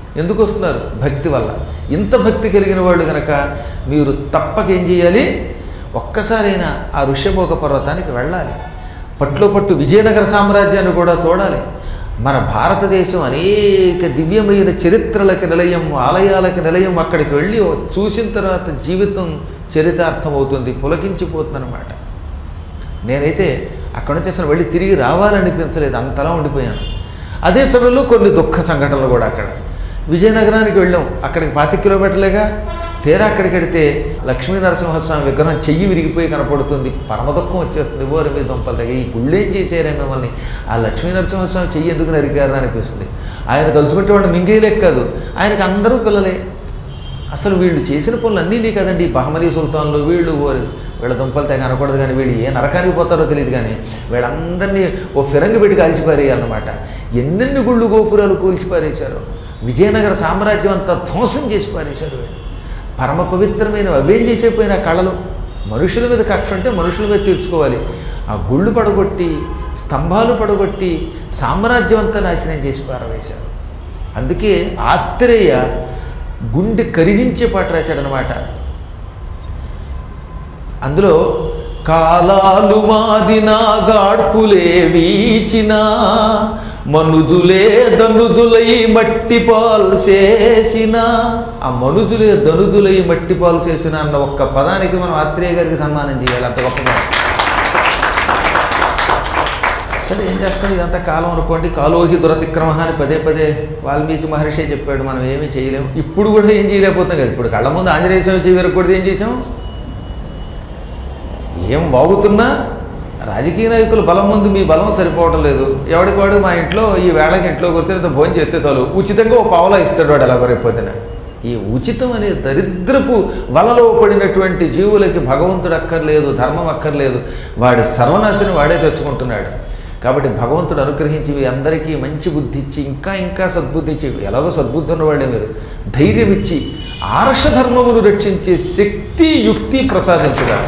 ఎందుకు వస్తున్నారు? భక్తి వల్ల. ఇంత భక్తి కలిగిన వాళ్ళు కనుక మీరు తప్పక ఏం చేయాలి? ఒక్కసారైనా ఆ ఋష్యమూక పర్వతానికి వెళ్ళాలి. పట్లో పట్టు విజయనగర సామ్రాజ్యాన్ని కూడా చూడాలి. మన భారతదేశం అనేక దివ్యమైన చరిత్రలకి నిలయం, ఆలయాలకి నిలయం. అక్కడికి వెళ్ళి చూసిన తర్వాత జీవితం చరితార్థం అవుతుంది, పులకించిపోతుందన్నమాట. నేనైతే అక్కడి నుంచి అసలు వెళ్ళి తిరిగి రావాలనిపించలేదు, అంతలా ఉండిపోయాను. అదే సమయంలో కొన్ని దుఃఖ సంఘటనలు కూడా. అక్కడ విజయనగరానికి వెళ్ళాం, అక్కడికి 25 కిలోమీటర్లేగా. తీరా అక్కడికి వెడితే లక్ష్మీ నరసింహస్వామి విగ్రహం చెయ్యి విరిగిపోయి కనపడుతుంది. పరమదుఖం వచ్చేస్తుంది. ఓరి మీద దుంపలు తగ్గ ఈ గుళ్ళేం చేశారే మిమ్మల్ని, ఆ లక్ష్మీ నరసింహస్వామి చెయ్యి ఎందుకు నరికారని అనిపిస్తుంది. ఆయన తలుచుకుంటే వాడు మింగేయలేక కాదు, ఆయనకు అందరూ పిల్లలే. అసలు వీళ్ళు చేసిన పనులు అన్నీ కదండి. బహమనీ సుల్తాన్లు వీళ్ళు వీళ్ళ దుంపలు తెగ అనకూడదు, కానీ వీళ్ళు ఏ నరకానికి పోతారో తెలియదు. కానీ వీళ్ళందరినీ ఓ ఫిరంగి పెట్టి కాల్చిపారేయాలన్నమాట. ఎన్నెన్ని గుళ్ళు గోపురాలు కూల్చిపారేశారు. విజయనగర సామ్రాజ్యం అంతా ధ్వంసం చేసి పారేశారు వీళ్ళు. పరమ పవిత్రమైన అవేం చేసేపోయిన కళలు. మనుషుల మీద కక్ష ఉంటే మనుషుల మీద తీర్చుకోవాలి. ఆ గుళ్ళు పడగొట్టి, స్తంభాలు పడగొట్టి సామ్రాజ్యం అంతా నాశనం చేసి పారవేశారు. అందుకే ఆత్రేయ గుండె కరిగించే పాట రాశాడనమాట. అందులో కాలాలు మాదినా గాడ్పులే వీచినా మనుజులే ధనుజులై మట్టి పాల్సేసిన, ఆ మనుజులే ధనుజులై మట్టి పాల్సేసిన అన్న ఒక్క పదానికి మనం ఆత్రేయ గారికి సన్మానం చేయాలి. అంత గొప్పగా. సరే ఏం చేస్తాం, ఇదంతా కాలం అనుకోండి. కాలోహి దురతిక్రమ అని పదే వాల్మీకి మహర్షి చెప్పాడు. మనం ఏమీ చేయలేము. ఇప్పుడు కూడా ఏం చేయలేకపోతాం కదా. ఇప్పుడు కళ్ళ ముందు ఆంజనేయ స్వామి చెయ్యి కూడా ఏం చేసాం? ఏం వాగుతున్నా రాజకీయ నాయకుల బలం ముందు మీ బలం సరిపోవడం లేదు. ఎవడికి వాడు మా ఇంట్లో ఈ వేళకి ఇంట్లో కూర్చొని భోజనం చేస్తే చాలు, ఉచితంగా ఓ పావలా ఇస్తాడు వాడు. ఎలాగో రేపొద్దున ఈ ఉచితం అనే దరిద్రపు వలలో పడినటువంటి జీవులకి భగవంతుడు అక్కర్లేదు, ధర్మం అక్కర్లేదు. వాడి సర్వనాశనం వాడే తెచ్చుకుంటున్నాడు. కాబట్టి భగవంతుడు అనుగ్రహించి అందరికీ మంచి బుద్ధి ఇచ్చి ఇంకా సద్బుద్ధి ఇచ్చి, ఎలాగో సద్బుద్ధి ఉన్నవాడే మీరు, ధైర్యం ఇచ్చి ఆర్షధర్మమును రక్షించే శక్తి యుక్తి ప్రసాదించుగా.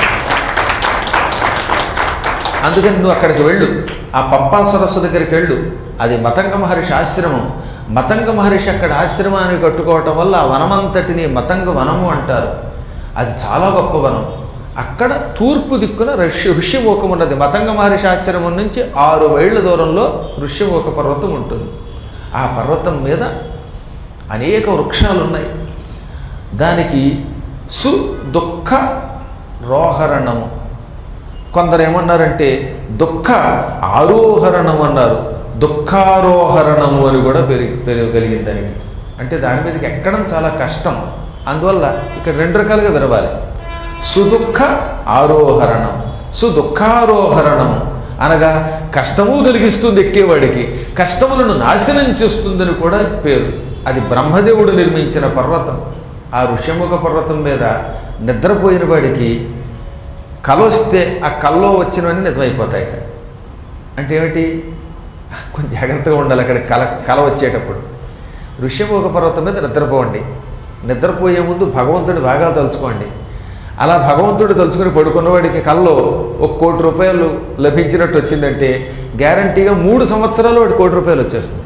అందుకని నువ్వు అక్కడికి వెళ్ళు, ఆ పంపా సరస్సు దగ్గరికి వెళ్ళు. అది మతంగ మహర్షి ఆశ్రమం. మతంగ మహర్షి అక్కడ ఆశ్రమాన్ని కట్టుకోవటం వల్ల ఆ వనమంతటిని మతంగ వనము అంటారు. అది చాలా గొప్ప వనం. అక్కడ తూర్పు దిక్కున ఋష్యమూకం ఉన్నది. మతంగ మహర్షి ఆశ్రమం నుంచి 6 మైళ్ళ దూరంలో ఋష్యమూక పర్వతం ఉంటుంది. ఆ పర్వతం మీద అనేక వృక్షాలు ఉన్నాయి. దానికి సుదుఃఖ రోహరణము, కొందరు ఏమన్నారంటే దుఃఖ ఆరోహరణం అన్నారు. దుఃఖారోహరణము అని కూడా పెరగలిగింది దానికి. అంటే దాని మీదకి ఎక్కడం చాలా కష్టం. అందువల్ల ఇక్కడ 2 రకాలుగా విరవాలి. సుదుఃఖ ఆరోహరణం, సుదుఃఖారోహరణం అనగా కష్టము కలిగిస్తుంది ఎక్కేవాడికి, కష్టములను నాశనం చేస్తుందని కూడా పేరు. అది బ్రహ్మదేవుడు నిర్మించిన పర్వతం. ఆ ఋష్యముఖ పర్వతం మీద నిద్రపోయిన వాడికి కల వస్తే ఆ కల్లో వచ్చినవన్నీ నిజమైపోతాయట. అంటే ఏమిటి? కొంచెం జాగ్రత్తగా ఉండాలి అక్కడ కల వచ్చేటప్పుడు. ఋష్యమూక పర్వతం మీద నిద్రపోండి. నిద్రపోయే ముందు భగవంతుడి బాగా తలుచుకోండి. అలా భగవంతుడు తలుచుకుని పడుకున్నవాడికి కల్లో 1 కోటి రూపాయలు లభించినట్టు వచ్చిందంటే గ్యారంటీగా 3 సంవత్సరాలు వాడికి 1 కోటి రూపాయలు వచ్చేస్తుంది.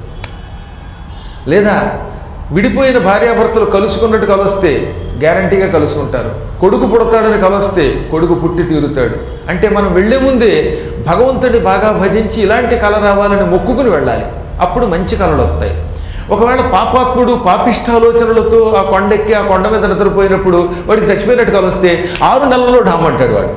లేదా విడిపోయిన భార్యాభర్తలు కలుసుకున్నట్టు కలొస్తే గ్యారంటీగా కలుసుకుంటారు. కొడుకు పుడతాడని కలొస్తే కొడుకు పుట్టి తీరుతాడు. అంటే మనం వెళ్లే ముందే భగవంతుడి బాగా భజించి ఇలాంటి కళ రావాలని మొక్కుకుని వెళ్ళాలి. అప్పుడు మంచి కళలు వస్తాయి. ఒకవేళ పాపాత్ముడు పాపిష్టాలోచనలతో ఆ కొండెక్కి ఆ కొండ మీద నిద్రపోయినప్పుడు వాడికి చచ్చిపోయినట్టు కలొస్తే 6 నెలల్లో ఢామంటాడు వాడు.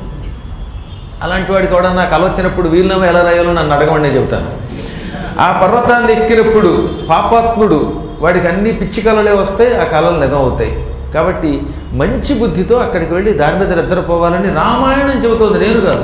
అలాంటి వాడికి కూడా నాకు కల వచ్చినప్పుడు వీలునామా ఎలా రాయాలో నన్ను అడగమని నేను చెబుతాను. ఆ పర్వతాన్ని ఎక్కినప్పుడు పాపాత్ముడు వాడికి అన్ని పిచ్చి కళలే వస్తాయి, ఆ కళలు నిజం అవుతాయి. కాబట్టి మంచి బుద్ధితో అక్కడికి వెళ్ళి దాని మీద నిద్రపోవాలని రామాయణం చెబుతోంది, నేను కాదు.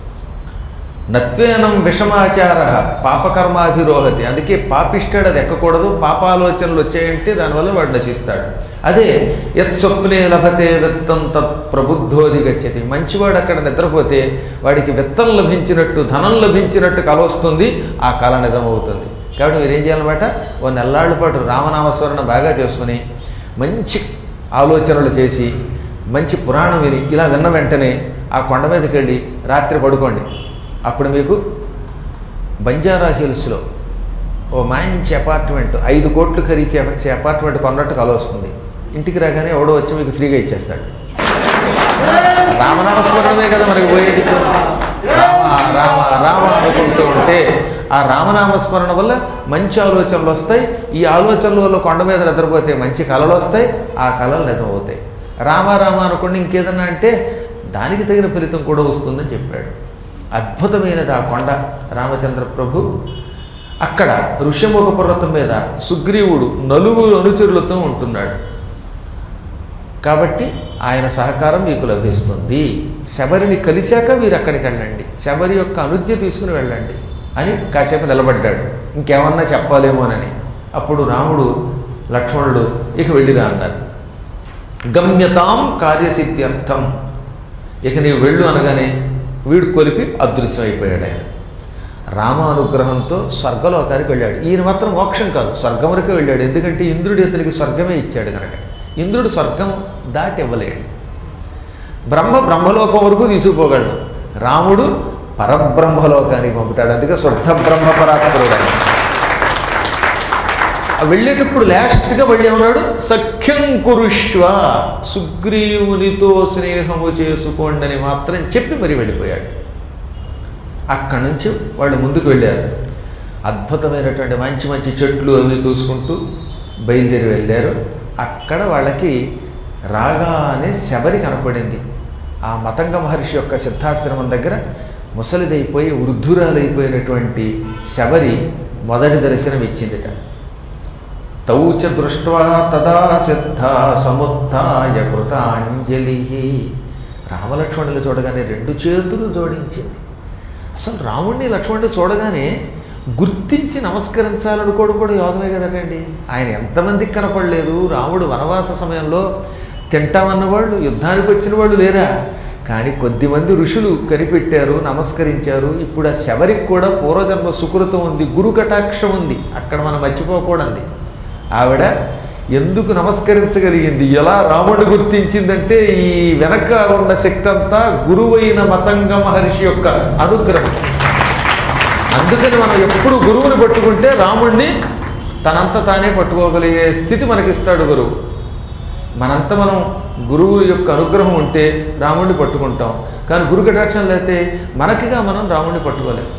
నత్వేనం విషమాచార పాపకర్మాధిరోహతి. అందుకే పాపిష్టాడు అది ఎక్కకూడదు. పాపాలోచనలు వచ్చాయంటే దానివల్ల వాడు నశిస్తాడు. అదే యత్ స్వప్నే లభతే విత్తం తత్ ప్రబుద్ధోది గచ్చతి. మంచివాడు అక్కడ నిద్రపోతే వాడికి విత్తం లభించినట్టు, ధనం లభించినట్టు కల వస్తుంది. ఆ కళ నిజమవుతుంది. కాబట్టి మీరేం చేయాలన్నమాట, 1 నెల్లాళ్ళ పాటు రామనామస్మరణ బాగా చేసుకుని మంచి ఆలోచనలు చేసి మంచి పురాణం విని ఇలా విన్న వెంటనే ఆ కొండ మీదకి వెళ్ళి రాత్రి పడుకోండి. అప్పుడు మీకు బంజారా హిల్స్లో ఓ మంచి అపార్ట్మెంట్ 5 కోట్లు ఖరీచే అపార్ట్మెంట్ కొన్నట్టు కల వస్తుంది. ఇంటికి రాగానే ఎవడో వచ్చి మీకు ఫ్రీగా ఇచ్చేస్తాడు. రామనామస్మరణమే కదా మనకి పోయేది. రామ రామ రామ అనుకుంటూ ఉంటే ఆ రామనామస్మరణ వల్ల మంచి ఆలోచనలు వస్తాయి. ఈ ఆలోచనల వల్ల కొండ మీద నిద్రపోతే మంచి కళలు వస్తాయి. ఆ కళలు నిజమవుతాయి. రామ రామ అనుకోండి ఇంకేదన్నా అంటే దానికి తగిన ఫలితం కూడా వస్తుందని చెప్పాడు. అద్భుతమైనది ఆ కొండ రామచంద్ర ప్రభు. అక్కడ ఋష్యముఖ పర్వతం మీద సుగ్రీవుడు 4 అనుచరులతో ఉంటున్నాడు. కాబట్టి ఆయన సహకారం మీకు లభిస్తుంది. శబరిని కలిశాక మీరు అక్కడికి వెళ్ళండి, శబరి యొక్క అనుజ్ఞ తీసుకుని వెళ్ళండి అని కాసేపు నిలబడ్డాడు. ఇంకేమన్నా చెప్పాలేమోనని. అప్పుడు రాముడు లక్ష్మణుడు ఇక వెళ్ళిరా అన్నారు. గమ్యతాం కార్యసిద్ధ్యర్థం, ఇక నీవు వెళ్ళు అనగానే వీడు కొలిపి అదృశ్యం అయిపోయాడు. ఆయన రామానుగ్రహంతో స్వర్గలోకానికి వెళ్ళాడు. ఈయన మాత్రం మోక్షం కాదు, స్వర్గం వరకే వెళ్ళాడు. ఎందుకంటే ఇంద్రుడు ఇతనికి స్వర్గమే ఇచ్చాడు కనుక. ఇంద్రుడు స్వర్గం దాటి ఇవ్వలేడు. బ్రహ్మలోకం వరకు తీసుకుపోగలడు. రాముడు పరబ్రహ్మలోకానికి పంపుతాడు. అందుకే శుద్ధ బ్రహ్మ పరాత్పరుడు ఆయన. వెళ్ళేటప్పుడు లాస్ట్గా మళ్ళీ ఏమన్నాడు? సఖ్యం కురుష్వ, సుగ్రీవునితో స్నేహము చేసుకోండి అని మాత్రం చెప్పి మరి వెళ్ళిపోయాడు. అక్కడి నుంచి వాళ్ళు ముందుకు వెళ్ళారు. అద్భుతమైనటువంటి మంచి మంచి చెట్లు అవి చూసుకుంటూ బయలుదేరి వెళ్ళారు. అక్కడ వాళ్ళకి రాగానే శబరి కనపడింది. ఆ మతంగ మహర్షి యొక్క సిద్ధాశ్రమం దగ్గర ముసలిదైపోయి వృద్ధురాలైపోయినటువంటి శబరి మొదటి దర్శనం ఇచ్చిందిట. తౌచ దృష్ట్వా తదా సిద్ధ సముత్థాయ కృతాంజలి. రామలక్ష్మణులు చూడగానే 2 చేతులు జోడించింది. అసలు రాముడిని లక్ష్మణుడిని చూడగానే గుర్తించి నమస్కరించాలనుకోవడం కూడా యోగమే కదండి. ఆయన ఎంతమందికి కనపడలేదు. రాముడు వనవాస సమయంలో తింటామన్నవాళ్ళు, యుద్ధానికి వచ్చిన వాళ్ళు లేరా? కానీ కొద్దిమంది ఋషులు కనిపెట్టారు, నమస్కరించారు. ఇప్పుడు ఆ శబరికి కూడా పూర్వజన్మ సుకృతం ఉంది, గురు కటాక్షం ఉంది. అక్కడ మనం మర్చిపోకూడదు. ఆవిడ ఎందుకు నమస్కరించగలిగింది, ఎలా రాముడిని గుర్తించిందంటే ఈ వెనక ఉన్న శక్తి అంతా గురువైన మతంగ మహర్షి యొక్క అనుగ్రహం. అందుకని మనం ఎప్పుడు గురువుని పట్టుకుంటే రాముడిని తనంత తానే పట్టుకోగలిగే స్థితి మనకిస్తాడు గురువు. మనంతా మనం గురువు యొక్క అనుగ్రహం ఉంటే రాముడిని పట్టుకుంటాం. కానీ గురు కటాక్షం లేతే మనకిగా మనం రాముడిని పట్టుకోలేము.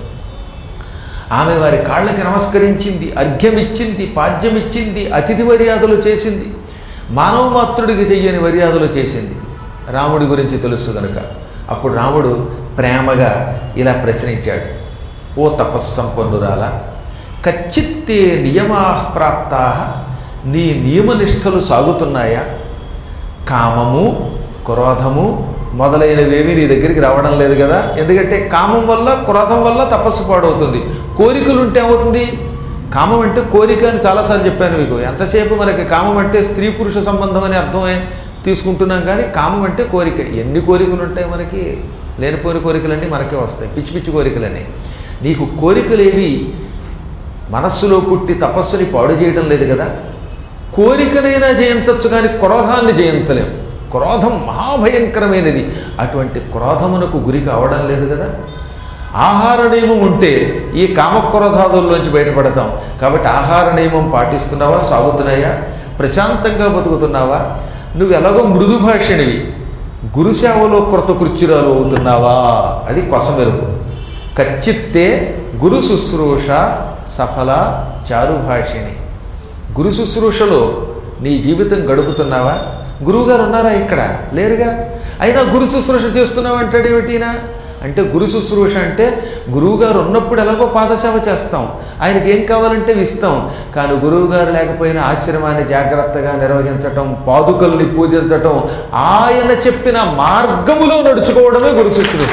ఆమె వారి కాళ్ళకి నమస్కరించింది, అర్ఘ్యమిచ్చింది, పాద్యమిచ్చింది, అతిథి మర్యాదలు చేసింది. మానవ మాతృడికి చెయ్యని మర్యాదలు చేసింది. రాముడి గురించి తెలుసు కనుక. అప్పుడు రాముడు ప్రేమగా ఇలా ప్రశ్నించాడు. ఓ తపస్సంపన్నురాల, కచ్చిత్తే నియమా ప్రాప్తా, నీ నియమనిష్టలు సాగుతున్నాయా? కామము, క్రోధము మొదలైనవేమీ నీ దగ్గరికి రావడం లేదు కదా. ఎందుకంటే కామం వల్ల, క్రోధం వల్ల తపస్సు పాడవుతుంది. కోరికలు ఉంటే ఏమవుతుంది? కామం అంటే కోరిక అని చాలాసార్లు చెప్పాను మీకు. ఎంతసేపు మనకి కామం అంటే స్త్రీ పురుష సంబంధం అని అర్థమే తీసుకుంటున్నాం. కానీ కామం అంటే కోరిక. ఎన్ని కోరికలు ఉంటాయి మనకి? లేనిపోని కోరికలన్నీ మనకే వస్తాయి, పిచ్చి పిచ్చి కోరికలన్నీ. నీకు కోరికలేవి మనస్సులో పుట్టి తపస్సుని పాడు చేయడం లేదు కదా. కోరికనైనా జయించవచ్చు కానీ క్రోధాన్ని జయించలేము. క్రోధం మహాభయంకరమైనది. అటువంటి క్రోధమునకు గురి కావడం లేదు కదా. ఆహార నియమం ఉంటే ఈ కామక్రోధాదుల్లోంచి బయటపడతాం. కాబట్టి ఆహార నియమం పాటిస్తున్నావా? సాగుతున్నాయా? ప్రశాంతంగా బతుకుతున్నావా? నువ్వు ఎలాగో మృదు భాషిణివి, గురుసేవలో కృతకృత్యురాలు అవుతున్నావా? అది కొసమెరుపు. కచ్చిత్తే గురు శుశ్రూష సఫల చారుభాషిణి. గురు శుశ్రూషలో నీ జీవితం గడుపుతున్నావా? గురువుగారు ఉన్నారా? ఇక్కడ లేరుగా. అయినా గురు శుశ్రూష చేస్తున్నావు అంటాడు ఏమిటినా? అంటే గురు శుశ్రూష అంటే గురువుగారు ఉన్నప్పుడు ఎలాగో పాదసేవ చేస్తాం, ఆయనకి ఏం కావాలంటే ఇస్తాం. కానీ గురువుగారు లేకపోయినా ఆశ్రమాన్ని జాగ్రత్తగా నిర్వహించటం, పాదుకల్ని పూజించటం, ఆయన చెప్పిన మార్గములో నడుచుకోవడమే గురు శుశ్రూష.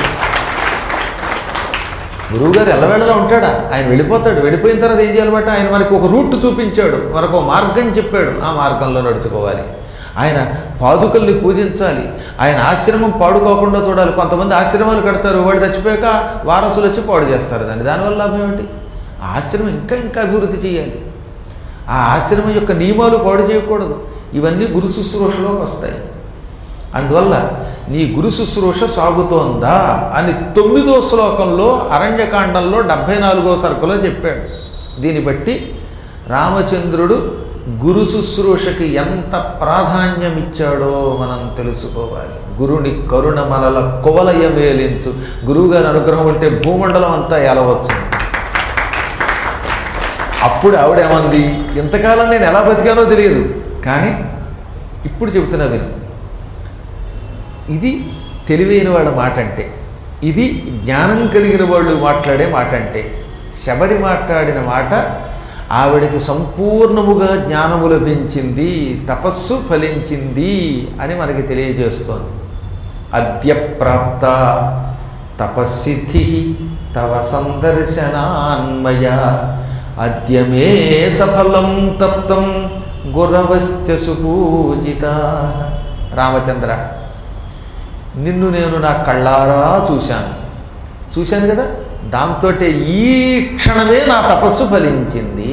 గురువుగారు ఎల్లవేళలా ఉంటాడా? ఆయన వెళ్ళిపోతాడు. వెళ్ళిపోయిన తర్వాత ఏం చేయాలన్నమాట? ఆయన మనకు ఒక రూట్ చూపించాడు, మనకు మార్గం చెప్పాడు. ఆ మార్గంలో నడుచుకోవాలి. ఆయన పాదుకల్ని పూజించాలి. ఆయన ఆశ్రమం పాడుకోకుండా చూడాలి. కొంతమంది ఆశ్రమాలు కడతారు, వాడు చచ్చిపోయాక వారసులు వచ్చి పాడు చేస్తారు దాన్ని. దానివల్ల లాభం ఏమిటి? ఆ ఆశ్రమం ఇంకా అభివృద్ధి చేయాలి. ఆ ఆశ్రమం యొక్క నియమాలు పాడు చేయకూడదు. ఇవన్నీ గురు శుశ్రూషలోకి వస్తాయి. అందువల్ల నీ గురు శుశ్రూష సాగుతోందా అని 9వ శ్లోకంలో అరణ్యకాండంలో 74వ సర్కలో చెప్పాడు. దీన్ని బట్టి రామచంద్రుడు గురు శుశ్రూషకి ఎంత ప్రాధాన్యం ఇచ్చాడో మనం తెలుసుకోవాలి. గురుని కరుణ మనల కువలయ మేలించు. గురువుగారి అనుగ్రహం ఉంటే భూమండలం అంతా ఎలవచ్చు. అప్పుడు ఆవిడేమంది, ఇంతకాలం నేను ఎలా బతికానో తెలియదు, కానీ ఇప్పుడు చెబుతున్నా విను. ఇది తెలివైన వాళ్ళ మాట అంటే, ఇది జ్ఞానం కలిగిన వాళ్ళు మాట్లాడే మాట అంటే. శబరి మాట్లాడిన మాట ఆవిడకి సంపూర్ణముగా జ్ఞానము లభించింది, తపస్సు ఫలించింది అని మనకి తెలియజేస్తోంది. అద్య ప్రాప్త తపస్సిద్ధి తవ సందర్శనాన్మయ అద్య మే సఫలం తప్తం గురవశ్చ సుపూజిత. రామచంద్ర, నిన్ను నేను నా కళ్ళారా చూశాను కదా, దాంతో ఈ క్షణమే నా తపస్సు ఫలించింది.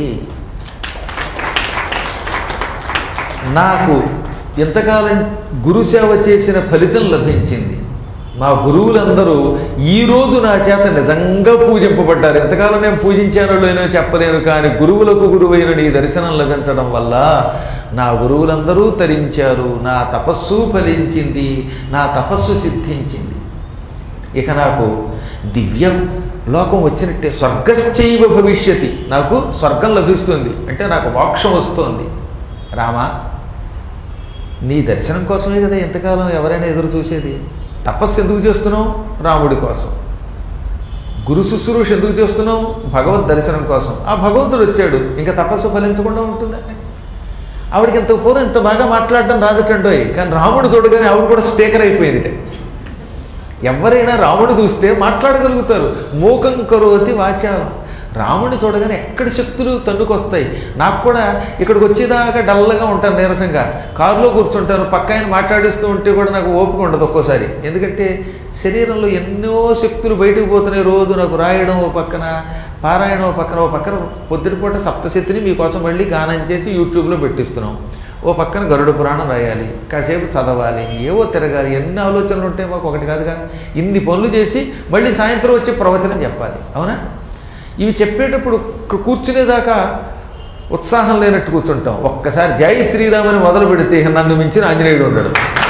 నాకు ఎంతకాలం గురుసేవ చేసిన ఫలితం లభించింది. మా గురువులందరూ ఈరోజు నా చేత నిజంగా పూజింపబడ్డారు. ఎంతకాలం నేను పూజించానో లేనో చెప్పలేను, కానీ గురువులకు గురువైన నీ దర్శనం లభించడం వల్ల నా గురువులందరూ తరించారు, నా తపస్సు ఫలించింది, నా తపస్సు సిద్ధించింది. ఇక నాకు దివ్య లోకం వచ్చినట్టే, స్వర్గశ్చైవ భవిష్యతి, నాకు స్వర్గం లభిస్తుంది, అంటే నాకు మోక్షం వస్తుంది. రామా, నీ దర్శనం కోసమే కదా ఎంతకాలం ఎవరైనా ఎదురు చూసేది. తపస్సు ఎందుకు చేస్తున్నావు? రాముడి కోసం. గురు శుశ్రూష ఎందుకు చేస్తున్నావు? భగవద్ దర్శనం కోసం. ఆ భగవంతుడు వచ్చాడు, ఇంకా తపస్సు ఫలించకుండా ఉంటుందా? ఆవిడకి ఇంత పూర్వం ఇంత బాగా మాట్లాడడం రాదటండోయ్, కానీ రాముడు చూడగానే ఆవిడ కూడా స్పీకర్ అయిపోయింది. ఎవరైనా రాముడు చూస్తే మాట్లాడగలుగుతారు. మూకం కరోతి వాచాలం. రాముడిని చూడగానే ఎక్కడి శక్తులు తన్నుకొస్తాయి. నాకు కూడా ఇక్కడికి వచ్చేదాకా డల్గా ఉంటాను, నీరసంగా కారులో కూర్చుంటాను, పక్క ఆయన మాట్లాడిస్తూ ఉంటే కూడా నాకు ఓపిక ఉండదు ఒక్కోసారి. ఎందుకంటే శరీరంలో ఎన్నో శక్తులు బయటకు పోతున్నాయి. రోజు నాకు రాయడం ఓ పక్కన, పారాయణం ఓ పక్కన పొద్దుటిపూట సప్తశతిని మీకోసం మళ్ళీ గానం చేసి యూట్యూబ్లో పెట్టిస్తున్నాం. ఓ పక్కన గరుడ పురాణం రాయాలి, కాసేపు చదవాలి, ఏవో తిరగాలి, ఎన్ని ఆలోచనలు ఉంటాయి మాకు, ఒకటి కాదుగా. ఇన్ని పనులు చేసి మళ్ళీ సాయంత్రం వచ్చి ప్రవచనం చెప్పాలి, అవునా? ఇవి చెప్పేటప్పుడు కూర్చునేదాకా ఉత్సాహం లేనట్టు కూర్చుంటాం. ఒక్కసారి జై శ్రీరామని మొదలు పెడితే నన్ను మించిన ఆంజనేయుడు ఉన్నాడు.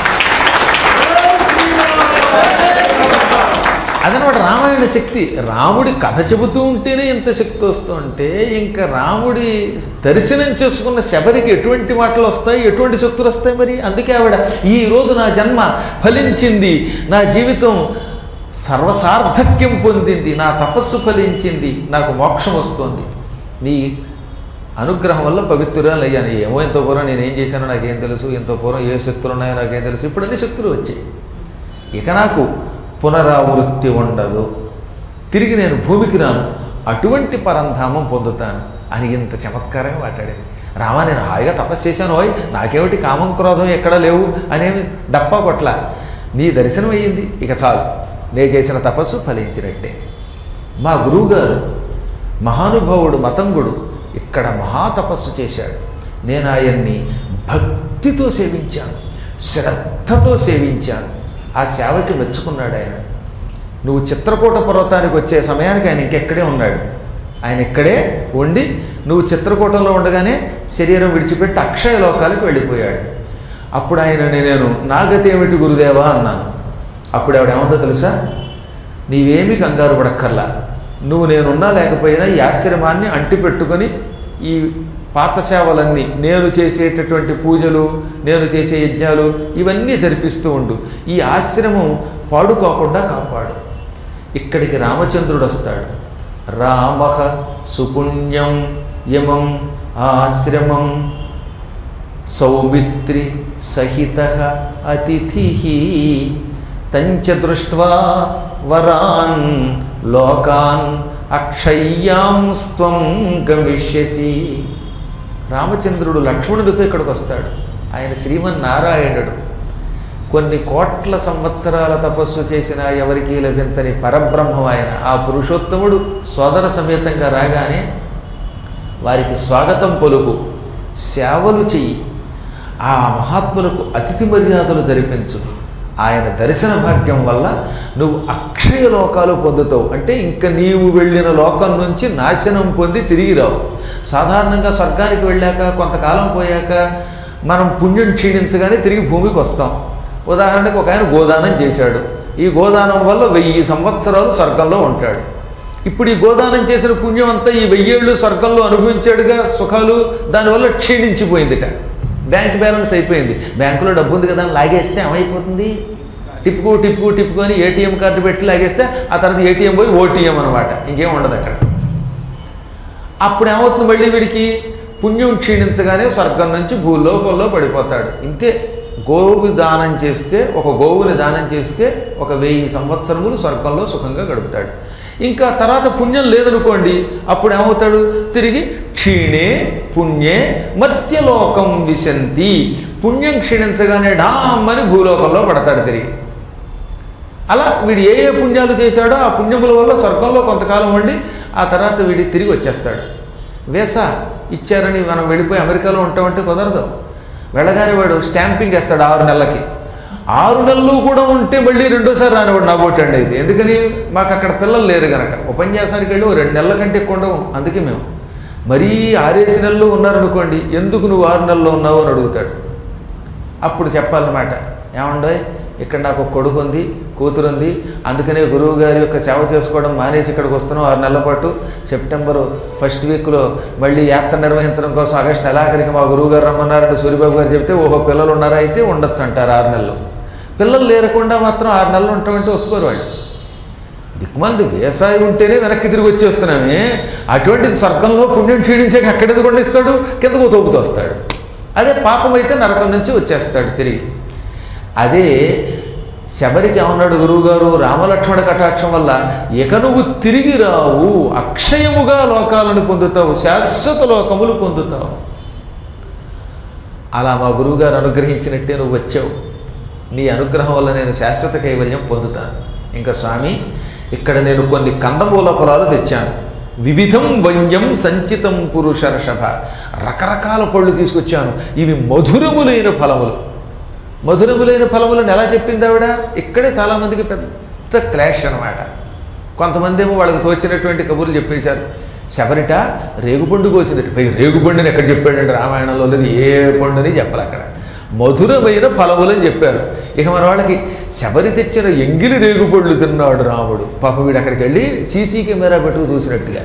అదనమాట రామాయణ శక్తి. రాముడి కథ చెబుతూ ఉంటేనే ఎంత శక్తి వస్తుంటే, ఇంకా రాముడి దర్శనం చేసుకున్న శబరికి ఎటువంటి మాటలు వస్తాయి, ఎటువంటి శక్తులు వస్తాయి మరి. అందుకే ఆవిడ ఈరోజు నా జన్మ ఫలించింది, నా జీవితం సర్వసార్థక్యం పొందింది, నా తపస్సు ఫలించింది, నాకు మోక్షం వస్తుంది, నీ అనుగ్రహం వల్ల పవిత్రురాలు అయ్యాను. ఏమో ఎంతో పూర్వం నేనేం చేశానో నాకేం తెలుసు, ఎంతో పూర్వం ఏ శక్తులు ఉన్నాయో నాకేం తెలుసు. ఇప్పుడు అన్ని శక్తులు వచ్చాయి. ఇక నాకు పునరావృత్తి ఉండదు, తిరిగి నేను భూమికి రాను, అటువంటి పరంధామం పొందుతాను అని ఇంత చమత్కారంగా మాట్లాడేది. రామా, నేను హాయిగా తపస్సు చేశాను, ఓయ్ నాకేమిటి కామం క్రోధం ఎక్కడా లేవు అనేవి డప్పా కొట్ల. నీ దర్శనం అయ్యింది, ఇక చాలు, నేను చేసిన తపస్సు ఫలించినట్టే. మా గురువుగారు మహానుభావుడు మతంగుడు ఇక్కడ మహాతపస్సు చేశాడు. నేను ఆయన్ని భక్తితో సేవించాను, శ్రద్ధతో సేవించాను. ఆ సేవకి మెచ్చుకున్నాడు ఆయన. నువ్వు చిత్రకూట పర్వతానికి వచ్చే సమయానికి ఆయన ఇంకెక్కడే ఉన్నాడు. ఆయన ఇక్కడే ఉండి నువ్వు చిత్రకూటంలో ఉండగానే శరీరం విడిచిపెట్టి అక్షయ లోకాలకు వెళ్ళిపోయాడు. అప్పుడు ఆయన నేను నాగతి ఏమిటి గురుదేవా అన్నాను. అప్పుడు ఆవిడ ఏమందో తెలుసా, నీవేమీ కంగారు పడక్కర్లా, నువ్వు నేనున్నా లేకపోయినా ఈ ఆశ్రమాన్ని అంటిపెట్టుకొని ఈ పాత సేవలన్నీ, నేను చేసేటటువంటి పూజలు, నేను చేసే యజ్ఞాలు ఇవన్నీ జరిపిస్తూ ఉండు. ఈ ఆశ్రమం పాడుకోకుండా కాపాడు. ఇక్కడికి రామచంద్రుడు వస్తాడు. రామః సుపుణ్యం యమం ఆశ్రమం సౌమిత్రి సహితః అతిథిః తంచ దృష్ట్వా వరాన్ లోకాన్ అక్షయ్యాంస్త్వం గమిష్యసి. రామచంద్రుడు లక్ష్మణుడితో ఇక్కడికి వస్తాడు. ఆయన శ్రీమన్నారాయణుడు. కొన్ని కోట్ల సంవత్సరాల తపస్సు చేసిన ఎవరికీ లభించని పరబ్రహ్మం ఆయన. ఆ పురుషోత్తముడు సోదర సమేతంగా రాగానే వారికి స్వాగతం పలుకు, సేవలు చెయ్యి, ఆ మహాత్ములకు అతిథి మర్యాదలు జరిపించు, ఆయన దర్శన భాగ్యం వల్ల నువ్వు అక్షయ లోకాలు పొందుతావు. అంటే ఇంకా నీవు వెళ్ళిన లోకం నుంచి నాశనం పొంది తిరిగి రావు. సాధారణంగా స్వర్గానికి వెళ్ళాక కొంతకాలం పోయాక మనం పుణ్యం క్షీణించగానే తిరిగి భూమికి వస్తాం. ఉదాహరణకు ఒక ఆయన గోదానం చేశాడు. ఈ గోదానం వల్ల 1000 సంవత్సరాలు స్వర్గంలో ఉంటాడు. ఇప్పుడు ఈ గోదానం చేసిన పుణ్యం అంతా ఈ 1000 ఏళ్ళు స్వర్గంలో అనుభవించాడుగా సుఖాలు, దానివల్ల క్షీణించిపోయిందిట. బ్యాంక్ బ్యాలెన్స్ అయిపోయింది. బ్యాంకులో డబ్బు ఉంది కదా అని లాగేస్తే ఏమైపోతుంది? టిప్పుకొని ఏటీఎం కార్డు పెట్టి లాగేస్తే ఆ తర్వాత ఏటీఎం పోయి ఓటీఎం అనమాట, ఇంకేం ఉండదు అక్కడ. అప్పుడు ఏమవుతుంది? మళ్ళీ వీడికి పుణ్యం క్షీణించగానే స్వర్గం నుంచి భూలోకంలో పడిపోతాడు. ఇంతే. గోవు దానం చేస్తే, ఒక గోవుని దానం చేస్తే 1000 సంవత్సరములు స్వర్గంలో సుఖంగా గడుపుతాడు. ఇంకా తర్వాత పుణ్యం లేదనుకోండి, అప్పుడు ఏమవుతాడు? తిరిగి క్షీణే పుణ్యే మర్త్యలోకం విశంతి. పుణ్యం క్షీణించగానే డామ్మని భూలోకంలో పడతాడు తిరిగి. అలా వీడు ఏ ఏ పుణ్యాలు చేశాడో ఆ పుణ్యముల వల్ల స్వర్గంలో కొంతకాలం ఉండి ఆ తర్వాత వీడి తిరిగి వచ్చేస్తాడు. వీసా ఇచ్చారని మనం వెళ్ళిపోయి అమెరికాలో ఉంటామంటే కుదరదు. వెళ్ళగానే వాడు స్టాంపింగ్ వేస్తాడు 6 నెలలకి. 6 నెలలు కూడా ఉంటే మళ్ళీ రెండోసారి రానివాడు నాబోటండి అయితే. ఎందుకని? మాకు అక్కడ పిల్లలు లేరు కనుక. ఉపన్యాసానికి వెళ్ళి 2 నెలల కంటే ఎక్కువ ఉండవు. అందుకే మేము మరీ 6 నెలలు ఉన్నారనుకోండి, ఎందుకు నువ్వు 6 నెలల్లో ఉన్నావు అని అడుగుతాడు. అప్పుడు చెప్పాలన్నమాట, ఏమండోయ్ ఇక్కడ నాకు ఒక కొడుకు ఉంది, కూతురు ఉంది, అందుకనే గురువు గారి యొక్క సేవ చేసుకోవడం మానేసి ఇక్కడికి వస్తున్నాం 6 నెలల పాటు. సెప్టెంబర్ ఫస్ట్ వీక్లో మళ్ళీ యాత్ర నిర్వహించడం కోసం ఆగస్టు నెలాఖరికి మా గురువు గారు రమ్మన్నారని సూర్యబాబు గారు చెప్తే, ఓహో పిల్లలు ఉన్నారా అయితే ఉండొచ్చు అంటారు 6 నెలలు. పిల్లలు లేకుండా మాత్రం 6 నెలలు ఉంటామంటే ఒప్పుకోరు వాళ్ళు. దిక్కుమంది వ్యవసాయం ఉంటేనే వెనక్కి తిరిగి వచ్చేస్తున్నామే, అటువంటిది స్వర్గంలో పుణ్యం క్షీణించాక అక్కడెందుకు కొండిస్తాడు? కిందకు తోపుతూ వస్తాడు. అదే పాపం అయితే నరకం నుంచి వచ్చేస్తాడు తిరిగి. అదే శబరికి ఏమన్నాడు గురువుగారు? రామలక్ష్మణ కటాక్షం వల్ల ఇక నువ్వు తిరిగి రావు, అక్షయముగా లోకాలను పొందుతావు, శాశ్వత లోకములు పొందుతావు. అలా మా గురువుగారు అనుగ్రహించినట్టే నువ్వు వచ్చావు. నీ అనుగ్రహం వల్ల నేను శాశ్వత కైవల్యం పొందుతాను. ఇంకా స్వామి ఇక్కడ నేను కొన్ని కందమూల ఫలాలు తెచ్చాను. వివిధం వన్యం సంచితం పురుషర్షభ. రకరకాల పళ్ళు తీసుకొచ్చాను. ఇవి మధురములైన ఫలములు. మధురములైన ఫలములను ఎలా చెప్పింది ఆవిడ? ఇక్కడే చాలామందికి పెద్ద క్లాష్ అనమాట. కొంతమంది ఏమో వాళ్ళకి తోచినటువంటి కబుర్లు చెప్పేశారు. శబరిట రేగుపండు కోసిందట. పై రేగుపండుని ఎక్కడ చెప్పాడంటే రామాయణంలో లేదు, ఏ పండుని చెప్పాలి అక్కడ. మధురమైన ఫలములని చెప్పారు. ఇక మన వాళ్ళకి శబరి తెచ్చిన ఎంగిలి రేగుపళ్ళు తిన్నాడు రాముడు. పాప వీడు అక్కడికి వెళ్ళి సీసీ కెమెరా పెట్టుకు చూసినట్టుగా.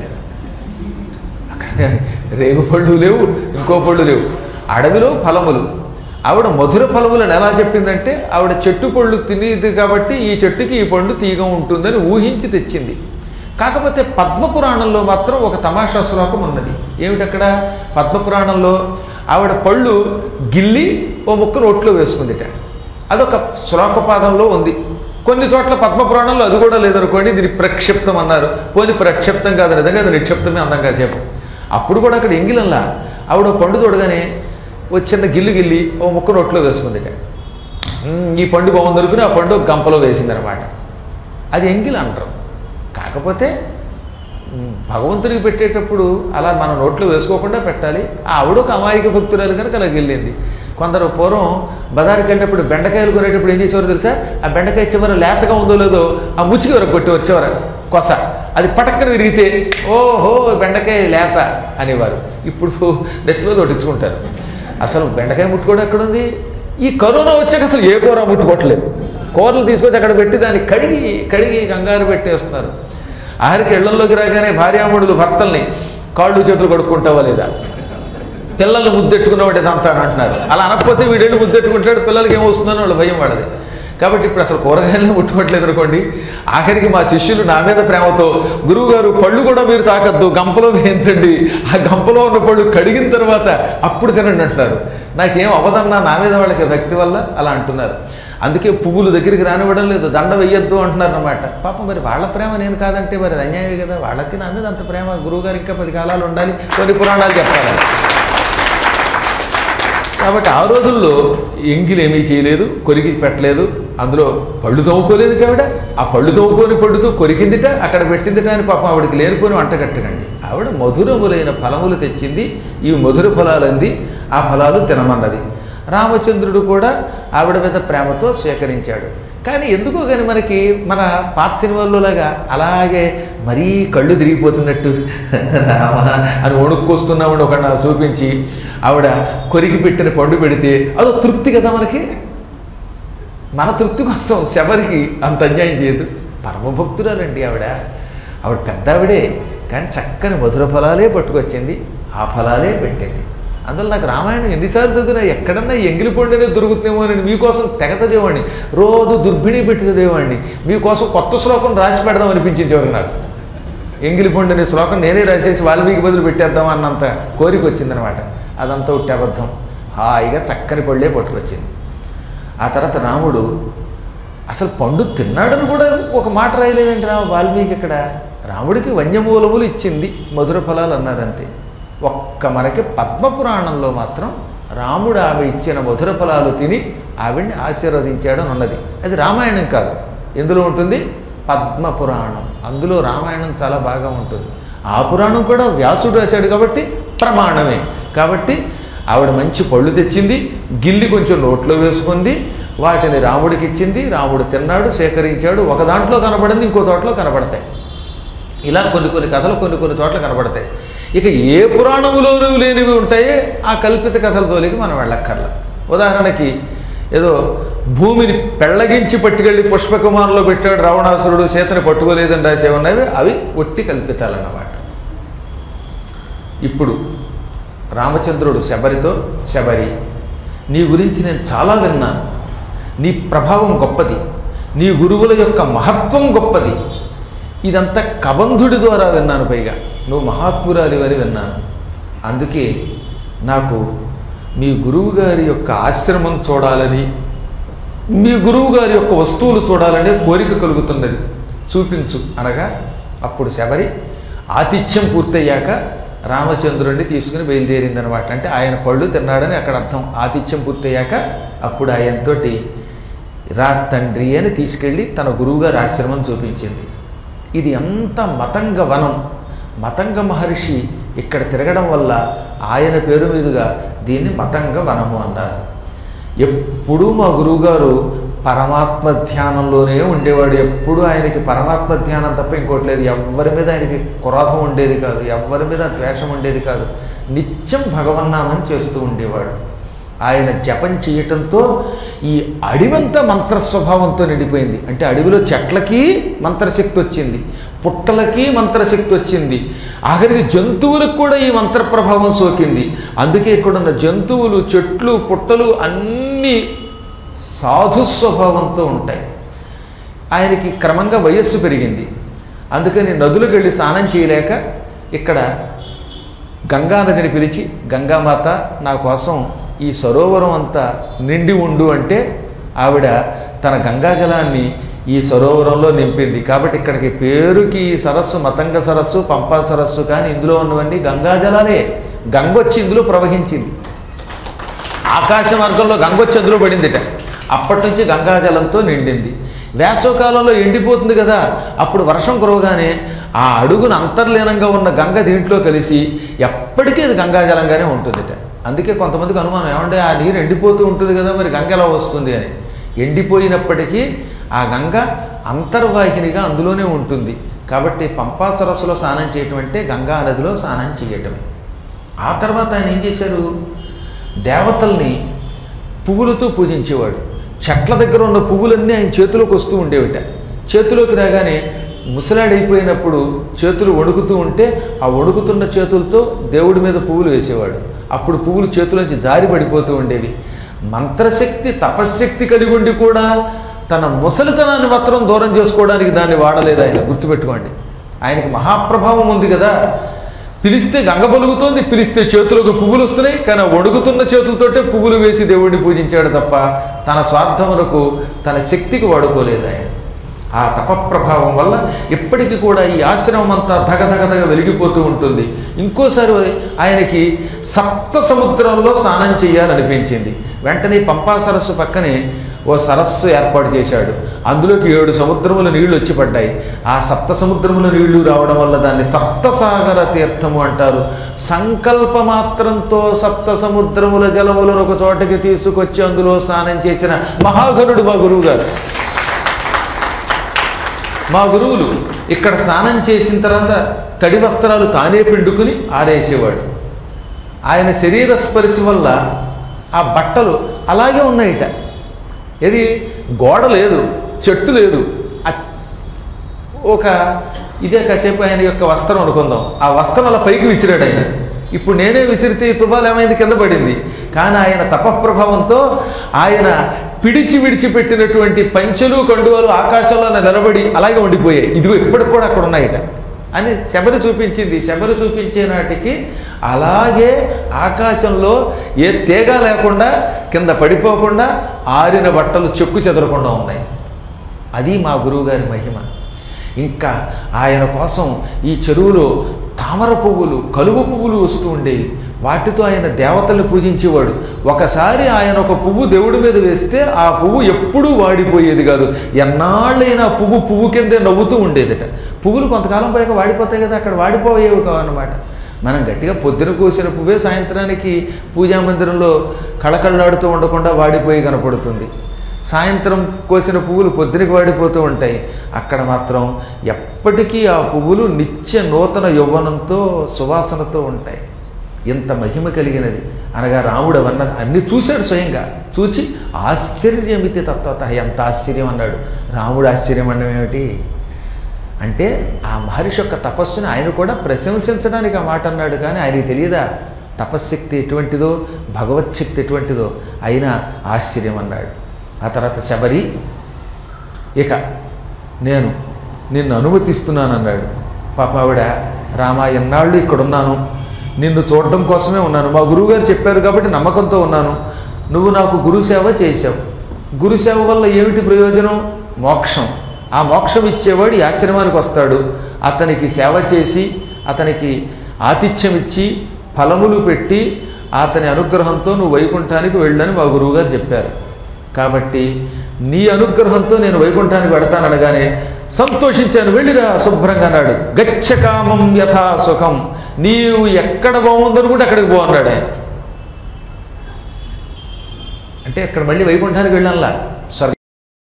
అక్కడ రేగుపళ్ళు లేవు, ఇంకో పళ్ళు లేవు, అడవిలో ఫలములు. ఆవిడ మధుర ఫలములను ఎలా చెప్పిందంటే, ఆవిడ చెట్టు పళ్ళు తినేది కాబట్టి ఈ చెట్టుకి ఈ పండు తీగ ఉంటుందని ఊహించి తెచ్చింది. కాకపోతే పద్మపురాణంలో మాత్రం ఒక తమాషా శ్లోకం ఉన్నది. ఏమిటక్కడ? పద్మపురాణంలో ఆవిడ పళ్ళు గిల్లి ఓ ముక్క నోట్లో వేసుకుందిట. అదొక శ్లోకపాదంలో ఉంది. కొన్ని చోట్ల పద్మపురాణంలో అది కూడా లేదనుకోండి, దీన్ని ప్రక్షిప్తం అన్నారు. పోనీ ప్రక్షిప్తం కాదు, నిజంగా అది నిక్షిప్తమే అందంగా సేపు. అప్పుడు కూడా అక్కడ ఎంగిలల్లా ఆవిడ పండు చూడగానే ఓ చిన్న గిల్లు గిల్లి ఓ ముక్క నోట్లో వేసుకుందిట. ఈ పండు బాగుందనుకుని ఆ పండు గంపలో వేసిందనమాట. అది ఎంగిల్ అంటారు. కాకపోతే భగవంతుడికి పెట్టేటప్పుడు అలా మన నోట్లో వేసుకోకుండా పెట్టాలి. ఆవిడ ఒక అమాయక భక్తురాలు కనుక అలా వెళ్ళింది. కొందరు పూర్వం బజారుకి వెళ్ళేటప్పుడు బెండకాయలు కొనేటప్పుడు ఏం చేసేవారు తెలుసా? ఆ బెండకాయ చివర లేతగా ఉందో లేదో ఆ ముచ్చికి వరకు కొట్టి వచ్చేవారు కొస. అది పటక్కన విరిగితే ఓహో బెండకాయ లేత అనేవారు. ఇప్పుడు నెత్తిలో తొట్టించుకుంటారు. అసలు బెండకాయ ముట్టుకోవడం ఎక్కడుంది? ఈ కరోనా వచ్చాక అసలు ఏ కూర ముట్టుకోవట్లేదు. కూరలు తీసుకొచ్చి అక్కడ పెట్టి దాన్ని కడిగి కంగారు పెట్టేస్తున్నారు. ఆఖరికి ఇళ్లలోకి రాగానే భార్యామణులు భర్తల్ని కాళ్ళు చేతులు కడుక్కుంటావా లేదా, పిల్లల్ని ముద్దెట్టుకున్నవాడు ఇదంతా అంటున్నారు. అలా అనకపోతే వీడేళ్ళు ముద్దెట్టుకుంటాడు, పిల్లలకి ఏమొస్తుందని వాళ్ళు భయం వాడది. కాబట్టి ఇప్పుడు అసలు కూరగాయలను ముట్టుకోవట్లేదు అనుకోండి. ఆఖరికి మా శిష్యులు నా మీద ప్రేమతో, గురువుగారు పళ్ళు కూడా మీరు తాకద్దు, గంపలో వేయించండి, ఆ గంపలో ఉన్న పళ్ళు కడిగిన తర్వాత అప్పుడు తినండి అంటున్నారు. నాకేం అవదన్నా నా మీద వాళ్ళకి భక్తి వల్ల అలా అంటున్నారు. అందుకే పువ్వులు దగ్గరికి రానివ్వడం లేదు, దండ వెయ్యొద్దు అంటున్నారు అన్నమాట. పాపం మరి వాళ్ళ ప్రేమ నేను కాదంటే మరి అది అన్యాయమే కదా. వాళ్ళకి నా మీద అంత ప్రేమ, గురువుగారు ఇంకా 10 కాలాలు ఉండాలి, కొన్ని పురాణాలు చెప్పాలి. కాబట్టి ఆ రోజుల్లో ఎంగిలు ఏమీ చేయలేదు, కొరికి పెట్టలేదు, అందులో పళ్ళు తవ్వుకోలేదుట ఆవిడ. ఆ పళ్ళు తవ్వుకొని పళ్ళుతో కొరికిందిట, అక్కడ పెట్టిందిట అని పాపం ఆవిడకి లేనిపోని వంట కట్టకండి. ఆవిడ మధురములైన ఫలములు తెచ్చింది. ఇవి మధుర ఫలాలంది, ఆ ఫలాలు తినమన్నది. రామచంద్రుడు కూడా ఆవిడ మీద ప్రేమతో స్వీకరించాడు. కానీ ఎందుకో కానీ మనకి మన పాత సినిమాల్లోలాగా అలాగే మరీ కళ్ళు తిరిగిపోతున్నట్టు రామ అని వణుక్కొస్తున్నామని ఒక చూపించి ఆవిడ కొరికి పెట్టిన పండు పెడితే అదో తృప్తి కదా మనకి. మన తృప్తి కోసం శబరికి అంత అన్యాయం చేయదు. పరమభక్తురాలండి ఆవిడ పెద్ద ఆవిడే, కానీ చక్కని మధుర ఫలాలే పట్టుకొచ్చింది, ఆ ఫలాలే పెట్టింది. అందులో నాకు రామాయణం ఎన్నిసార్లు చదివినా ఎక్కడన్నా ఎంగిలి పండునే దొరుకుతుందేమో అని మీకోసం తెగ చదివేవాడిని, రోజు దుర్భిణి పెట్టి చదివేవాడిని. మీకోసం కొత్త శ్లోకం రాసి పెడదాం అనిపించింది చివరికి నాకు. ఎంగిలి పండు అనే శ్లోకం నేనే రాసేసి వాల్మీకి బదులు పెట్టేద్దాం అన్నంత కోరిక వచ్చిందనమాట. అదంతా ఉట్టి అబద్ధం. హాయిగా చక్కని పళ్ళే పట్టుకొచ్చింది. ఆ తర్వాత రాముడు అసలు పండు తిన్నాడని కూడా ఒక మాట రాయలేదండి వాల్మీకి. ఇక్కడ రాముడికి వన్యమూలములు ఇచ్చింది, మధుర ఫలాలు అన్నారంతే. ఒక్క మనకి పద్మపురాణంలో మాత్రం రాముడు ఆమె ఇచ్చిన మధుర ఫలాలు తిని ఆవిడ్ని ఆశీర్వదించాడని ఉన్నది. అది రామాయణం కాదు. ఎందులో ఉంటుంది? పద్మపురాణం. అందులో రామాయణం చాలా బాగా ఉంటుంది. ఆ పురాణం కూడా వ్యాసుడు రాశాడు కాబట్టి ప్రమాణమే. కాబట్టి ఆవిడ మంచి పళ్ళు తెచ్చింది, గిల్లి కొంచెం నోట్లో వేసుకుంది, వాటిని రాముడికి ఇచ్చింది. రాముడు తిన్నాడు, సేకరించాడు. ఒక దాంట్లో కనబడింది, ఇంకో చోట్ల కనబడతాయి. ఇలా కొన్ని కథలు కొన్ని చోట్ల కనబడతాయి. ఇక ఏ పురాణములోనూ లేనివి ఉంటాయో ఆ కల్పిత కథల జోలికి మనం వెళ్ళక్కర్లా. ఉదాహరణకి ఏదో భూమిని పెళ్ళగించి పట్టుకెళ్ళి పుష్పకుమారంలో పెట్టాడు రావణాసురుడు, సీతని పట్టుకోలేదని రాసేవన్నవి అవి ఒట్టి కల్పితాలన్నమాట. ఇప్పుడు రామచంద్రుడు శబరితో, శబరి నీ గురించి నేను చాలా విన్నాను, నీ ప్రభావం గొప్పది, నీ గురువుల యొక్క మహత్వం గొప్పది, ఇదంతా కబంధుడి ద్వారా విన్నాను, పైగా నువ్వు మహాత్మురాలివని విన్నాను. అందుకే నాకు మీ గురువుగారి యొక్క ఆశ్రమం చూడాలని, మీ గురువుగారి యొక్క వస్తువులు చూడాలనే కోరిక కలుగుతున్నది, చూపించు అనగా అప్పుడు శబరి ఆతిథ్యం పూర్తయ్యాక రామచంద్రుడిని తీసుకుని బయలుదేరిందనమాట. అంటే ఆయన పళ్ళు తిన్నాడని అక్కడ అర్థం. ఆతిథ్యం పూర్తయ్యాక అప్పుడు ఆయనతోటి రా తండ్రి అని తీసుకెళ్ళి తన గురువుగారి ఆశ్రమం చూపించింది. ఇది అంత మతంగ వనం. మతంగ మహర్షి ఇక్కడ తిరగడం వల్ల ఆయన పేరు మీదుగా దీన్ని మతంగ వనము అన్నారు. ఎప్పుడూ మా గురువుగారు పరమాత్మ ధ్యానంలోనే ఉండేవాడు. ఎప్పుడు ఆయనకి పరమాత్మ ధ్యానం తప్ప ఇంకోటి లేదు. ఎవరి మీద ఆయనకి క్రోధం ఉండేది కాదు, ఎవరి మీద ద్వేషం ఉండేది కాదు. నిత్యం భగవన్నామం చేస్తూ ఉండేవాడు. ఆయన జపం చేయటంతో ఈ అడవంతా మంత్రస్వభావంతో నిండిపోయింది. అంటే అడవిలో చెట్లకి మంత్రశక్తి వచ్చింది, పుట్టలకి మంత్రశక్తి వచ్చింది, ఆఖరికి జంతువులకు కూడా ఈ మంత్ర ప్రభావం సోకింది. అందుకే ఇక్కడున్న జంతువులు, చెట్లు, పుట్టలు అన్నీ సాధుస్వభావంతో ఉంటాయి. ఆయనకి క్రమంగా వయస్సు పెరిగింది. అందుకని నదులకు వెళ్ళి స్నానం చేయలేక ఇక్కడ గంగానదిని పిలిచి, గంగామాత నా కోసం ఈ సరోవరం అంతా నిండి ఉండు అంటే ఆవిడ తన గంగాజలాన్ని ఈ సరోవరంలో నింపింది. కాబట్టి ఇక్కడికి పేరుకి ఈ సరస్సు మతంగ సరస్సు, పంపా సరస్సు, కానీ ఇందులో ఉన్నవన్నీ గంగాజలాలే. గంగొచ్చి ఇందులో ప్రవహించింది. ఆకాశ మార్గంలో గంగొచ్చి అందులో పడిందిట. అప్పటి నుంచి గంగాజలంతో నిండింది. వేసవకాలంలో ఎండిపోతుంది కదా, అప్పుడు వర్షం కురవగానే ఆ అడుగున అంతర్లీనంగా ఉన్న గంగ దీంట్లో కలిసి ఎప్పటికీ అది గంగాజలంగానే ఉంటుందిట. అందుకే కొంతమందికి అనుమానం, ఏమంటే ఆ నీరు ఎండిపోతూ ఉంటుంది కదా, మరి గంగ ఎలా వస్తుంది అని. ఎండిపోయినప్పటికీ ఆ గంగ అంతర్వాహినిగా అందులోనే ఉంటుంది. కాబట్టి పంపా సరస్సులో స్నానం చేయటం అంటే గంగా నదిలో స్నానం చేయటమే. ఆ తర్వాత ఆయన ఏం చేశారు, దేవతల్ని పువ్వులతో పూజించేవాడు. చెట్ల దగ్గర ఉన్న పువ్వులన్నీ ఆయన చేతిలోకి వస్తూ ఉండేవిట. చేతిలోకి రాగానే ముసలాడైపోయినప్పుడు చేతులు వణుకుతూ ఉంటే ఆ వణుకుతున్న చేతులతో దేవుడి మీద పువ్వులు వేసేవాడు. అప్పుడు పువ్వులు చేతులోంచి జారి పడిపోతూ ఉండేవి. మంత్రశక్తి, తపశ్శక్తి కలిగి ఉండి కూడా తన ముసలితనాన్ని మాత్రం దూరం చేసుకోవడానికి దాన్ని వాడలేదు ఆయన. గుర్తుపెట్టుకోండి, ఆయనకి మహాప్రభావం ఉంది కదా. పిలిస్తే గంగ పలుకుతోంది, పిలిస్తే చేతులకు పువ్వులు వస్తున్నాయి, కానీ వణుకుతున్న చేతులతోటే పువ్వులు వేసి దేవుడిని పూజించాడు తప్ప తన స్వార్థములకు, తన శక్తికి వాడుకోలేదు ఆయన. ఆ తపప్రభావం వల్ల ఇప్పటికీ కూడా ఈ ఆశ్రమం అంతా ధగధగధగ వెలిగిపోతూ ఉంటుంది. ఇంకోసారి ఆయనకి సప్త సముద్రంలో స్నానం చేయాలనిపించింది. వెంటనే పంపా సరస్సు పక్కనే ఓ సరస్సు ఏర్పాటు చేశాడు. అందులోకి 7 సముద్రముల నీళ్లు వచ్చి పడ్డాయి. ఆ సప్త సముద్రముల నీళ్లు రావడం వల్ల దాన్ని సప్తసాగర తీర్థము అంటారు. సంకల్ప మాత్రంతో సప్త సముద్రముల జలములను ఒక చోటకి తీసుకొచ్చి అందులో స్నానం చేసిన మహాగణుడు మా గురువు గారు. మా గురువులు ఇక్కడ స్నానం చేసిన తర్వాత తడి వస్త్రాలు తానే పిండుకుని ఆరేసేవాడు. ఆయన శరీర స్పర్శ వల్ల ఆ బట్టలు అలాగే ఉన్నాయిట. ఇది గోడ లేదు, చెట్టు లేదు, ఒక ఇదే కాసేపు ఆయన యొక్క వస్త్రం అనుకుందాం, ఆ వస్త్రం అలా పైకి విసిరాడు ఆయన. ఇప్పుడు నేనే విసిరితే తుబాలు ఏమైంది, కింద పడింది. కానీ ఆయన తపఃప్రభావంతో ఆయన విడిచిపెట్టినటువంటి పంచెలు కండువలు ఆకాశంలో నిలబడి అలాగే ఉండిపోయాయి. ఇదిగో ఇప్పటికి కూడా అక్కడ ఉన్నాయిట అని శబరి చూపించింది. శబరి చూపించే నాటికి అలాగే ఆకాశంలో ఏ తీగ లేకుండా కింద పడిపోకుండా ఆరిన బట్టలు చెక్కు చెదరకుండా ఉన్నాయి. అది మా గురువుగారి మహిమ. ఇంకా ఆయన కోసం ఈ చెరువులో తామర పువ్వులు, కలువ పువ్వులు వస్తూ ఉండేవి. వాటితో ఆయన దేవతల్ని పూజించేవాడు. ఒకసారి ఆయన ఒక పువ్వు దేవుడి మీద వేస్తే ఆ పువ్వు ఎప్పుడూ వాడిపోయేది కాదు. ఎన్నాళ్ళైనా పువ్వు కిందే నవ్వుతూ ఉండేదట. పువ్వులు కొంతకాలం పైగా వాడిపోతాయి కదా, అక్కడ వాడిపోయేవి కావన్నమాట. మనం గట్టిగా పొద్దున కోసిన పువ్వే సాయంత్రానికి పూజా మందిరంలో కళకళలాడుతూ ఉండకుండా వాడిపోయి కనపడుతుంది. సాయంత్రం కోసిన పువ్వులు పొద్దునకి వాడిపోతూ ఉంటాయి. అక్కడ మాత్రం ఎప్పటికీ ఆ పువ్వులు నిత్య నూతన యౌవనంతో సువాసనతో ఉంటాయి. ఎంత మహిమ కలిగినది అనగా రాముడు అవన్న అన్నీ చూశాడు స్వయంగా. చూచి ఆశ్చర్యమితి తత్వత, ఎంత ఆశ్చర్యం అన్నాడు. రాముడు ఆశ్చర్యం అనడం ఏమిటి అంటే ఆ మహర్షి యొక్క తపస్సుని ఆయన కూడా ప్రశంసించడానికి ఆ మాట అన్నాడు. కానీ ఆయనకి తెలియదా తపశ్శక్తి ఎటువంటిదో, భగవచ్ఛక్తి ఎటువంటిదో. అయినా ఆశ్చర్యం అన్నాడు. ఆ తర్వాత శబరి, ఇక నేను నిన్ను అనుమతిస్తున్నాను అన్నాడు. పాప ఆవిడ, రామా ఎన్నాళ్ళు ఇక్కడున్నాను, నిన్ను చూడడం కోసమే ఉన్నాను, మా గురువుగారు చెప్పారు కాబట్టి నమ్మకంతో ఉన్నాను. నువ్వు నాకు గురుసేవ చేశావు. గురుసేవ వల్ల ఏమిటి ప్రయోజనం? మోక్షం. ఆ మోక్షం ఇచ్చేవాడు ఈ ఆశ్రమానికి వస్తాడు. అతనికి సేవ చేసి, అతనికి ఆతిథ్యం ఇచ్చి, ఫలములు పెట్టి, అతని అనుగ్రహంతో నువ్వు వైకుంఠానికి వెళ్ళని మా గురువుగారు చెప్పారు. కాబట్టి నీ అనుగ్రహంతో నేను వైకుంఠానికి పెడతాననగానే సంతోషించాను. వెళ్ళిరా శుభ్రంగా అన్నాడు. గచ్చకామం యథా సుఖం, నీవు ఎక్కడ బాగుందనుకుంటే అక్కడికి పో అన్నాడు ఆయన. అంటే అక్కడ మళ్ళీ వైకుంఠానికి వెళ్ళాలా, స్వర్గం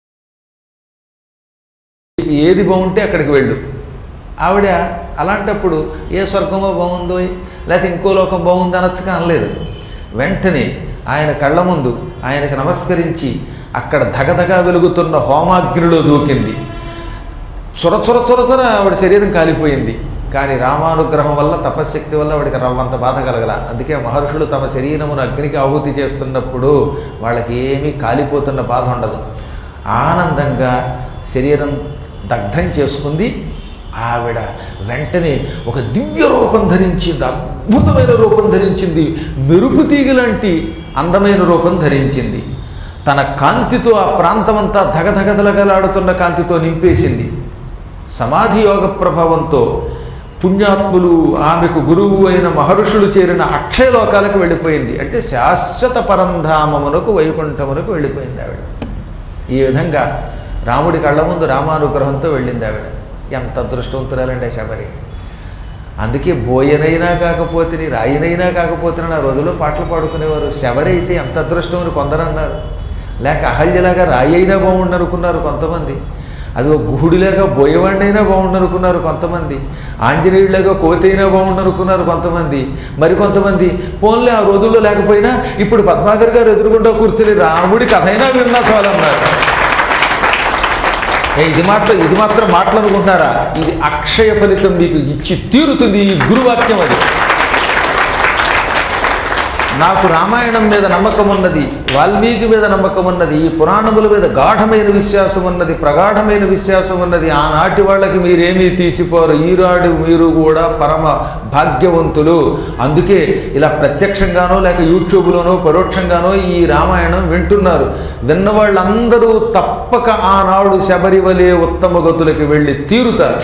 ఏది బాగుంటే అక్కడికి వెళ్ళు. ఆవిడ అలాంటప్పుడు ఏ స్వర్గమో బాగుందో లేకపోతే ఇంకో లోకం బాగుందో అనొచ్చుగా అనలేదు. వెంటనే ఆయన కళ్ళ ముందు ఆయనకు నమస్కరించి అక్కడ ధగధగా వెలుగుతున్న హోమాగ్నిలో దూకింది. చొరచొర ఆవిడ శరీరం కాలిపోయింది. కానీ రామానుగ్రహం వల్ల, తపశ్శక్తి వల్ల ఆవిడకి రవ్వంత బాధ కలగల. అందుకే మహర్షులు తమ శరీరమును అగ్నికి ఆహుతి చేస్తున్నప్పుడు వాళ్ళకి ఏమీ కాలిపోతున్న బాధ ఉండదు. ఆనందంగా శరీరం దగ్ధం చేసుకుంది. ఆవిడ వెంటనే ఒక దివ్య రూపం ధరించింది, అద్భుతమైన రూపం ధరించింది, మెరుపు తీగ లాంటి అందమైన రూపం ధరించింది. తన కాంతితో ఆ ప్రాంతమంతా ధగధగదలగలాడుతున్న కాంతితో నింపేసింది. సమాధి యోగ ప్రభావంతో పుణ్యాత్ములు, ఆమెకు గురువు అయిన మహర్షులు చేరిన అక్షయలోకాలకు వెళ్ళిపోయింది. అంటే శాశ్వత పరంధామమునకు, వైకుంఠమునకు వెళ్ళిపోయింది ఆవిడ. ఈ విధంగా రాముడి కళ్ళ ముందు రామానుగ్రహంతో వెళ్ళింది ఆవిడ. ఎంత అదృష్టవంతురాలండి శబరి. అందుకే బోయనైనా కాకపోతే, రాయినైనా కాకపోతే ఆ రోజుల్లో పాటలు పాడుకునేవారు. శబరి అయితే ఎంత అదృష్టం అని కొందరు అన్నారు. లేక అహల్యలాగా రాయి అయినా బాగుండనుకున్నారు కొంతమంది. అది ఒక గుహుడిలాగా బోయవాడినైనా బాగుండనుకున్నారు కొంతమంది. ఆంజనేయుడిలాగా కోతైనా బాగుండనుకున్నారు కొంతమంది. మరికొంతమంది పోన్లే ఆ రోజుల్లో లేకపోయినా ఇప్పుడు పద్మాకర్ గారు ఎదురుగుండా కూర్చొని రాముడి కథ అయినా విన్నా చాలన్నారు. ఇది మాత్రం మాటలు అనుకుంటున్నారా? ఇది అక్షయ ఫలితం మీకు ఇచ్చి తీరుతుంది ఈ గురువాక్యం. అది నాకు రామాయణం మీద నమ్మకం ఉన్నది, వాల్మీకి మీద నమ్మకం ఉన్నది, ఈ పురాణముల మీద గాఢమైన విశ్వాసం ఉన్నది, ప్రగాఢమైన విశ్వాసం ఉన్నది. ఆనాటి వాళ్ళకి మీరేమీ తీసిపోరు. ఈనాడు మీరు కూడా పరమ భాగ్యవంతులు. అందుకే ఇలా ప్రత్యక్షంగానో లేక యూట్యూబ్లోనో పరోక్షంగానో ఈ రామాయణం వింటున్నారు. విన్న వాళ్ళందరూ తప్పక ఆనాడు శబరి వలె ఉత్తమ గతులకి వెళ్ళి తీరుతారు.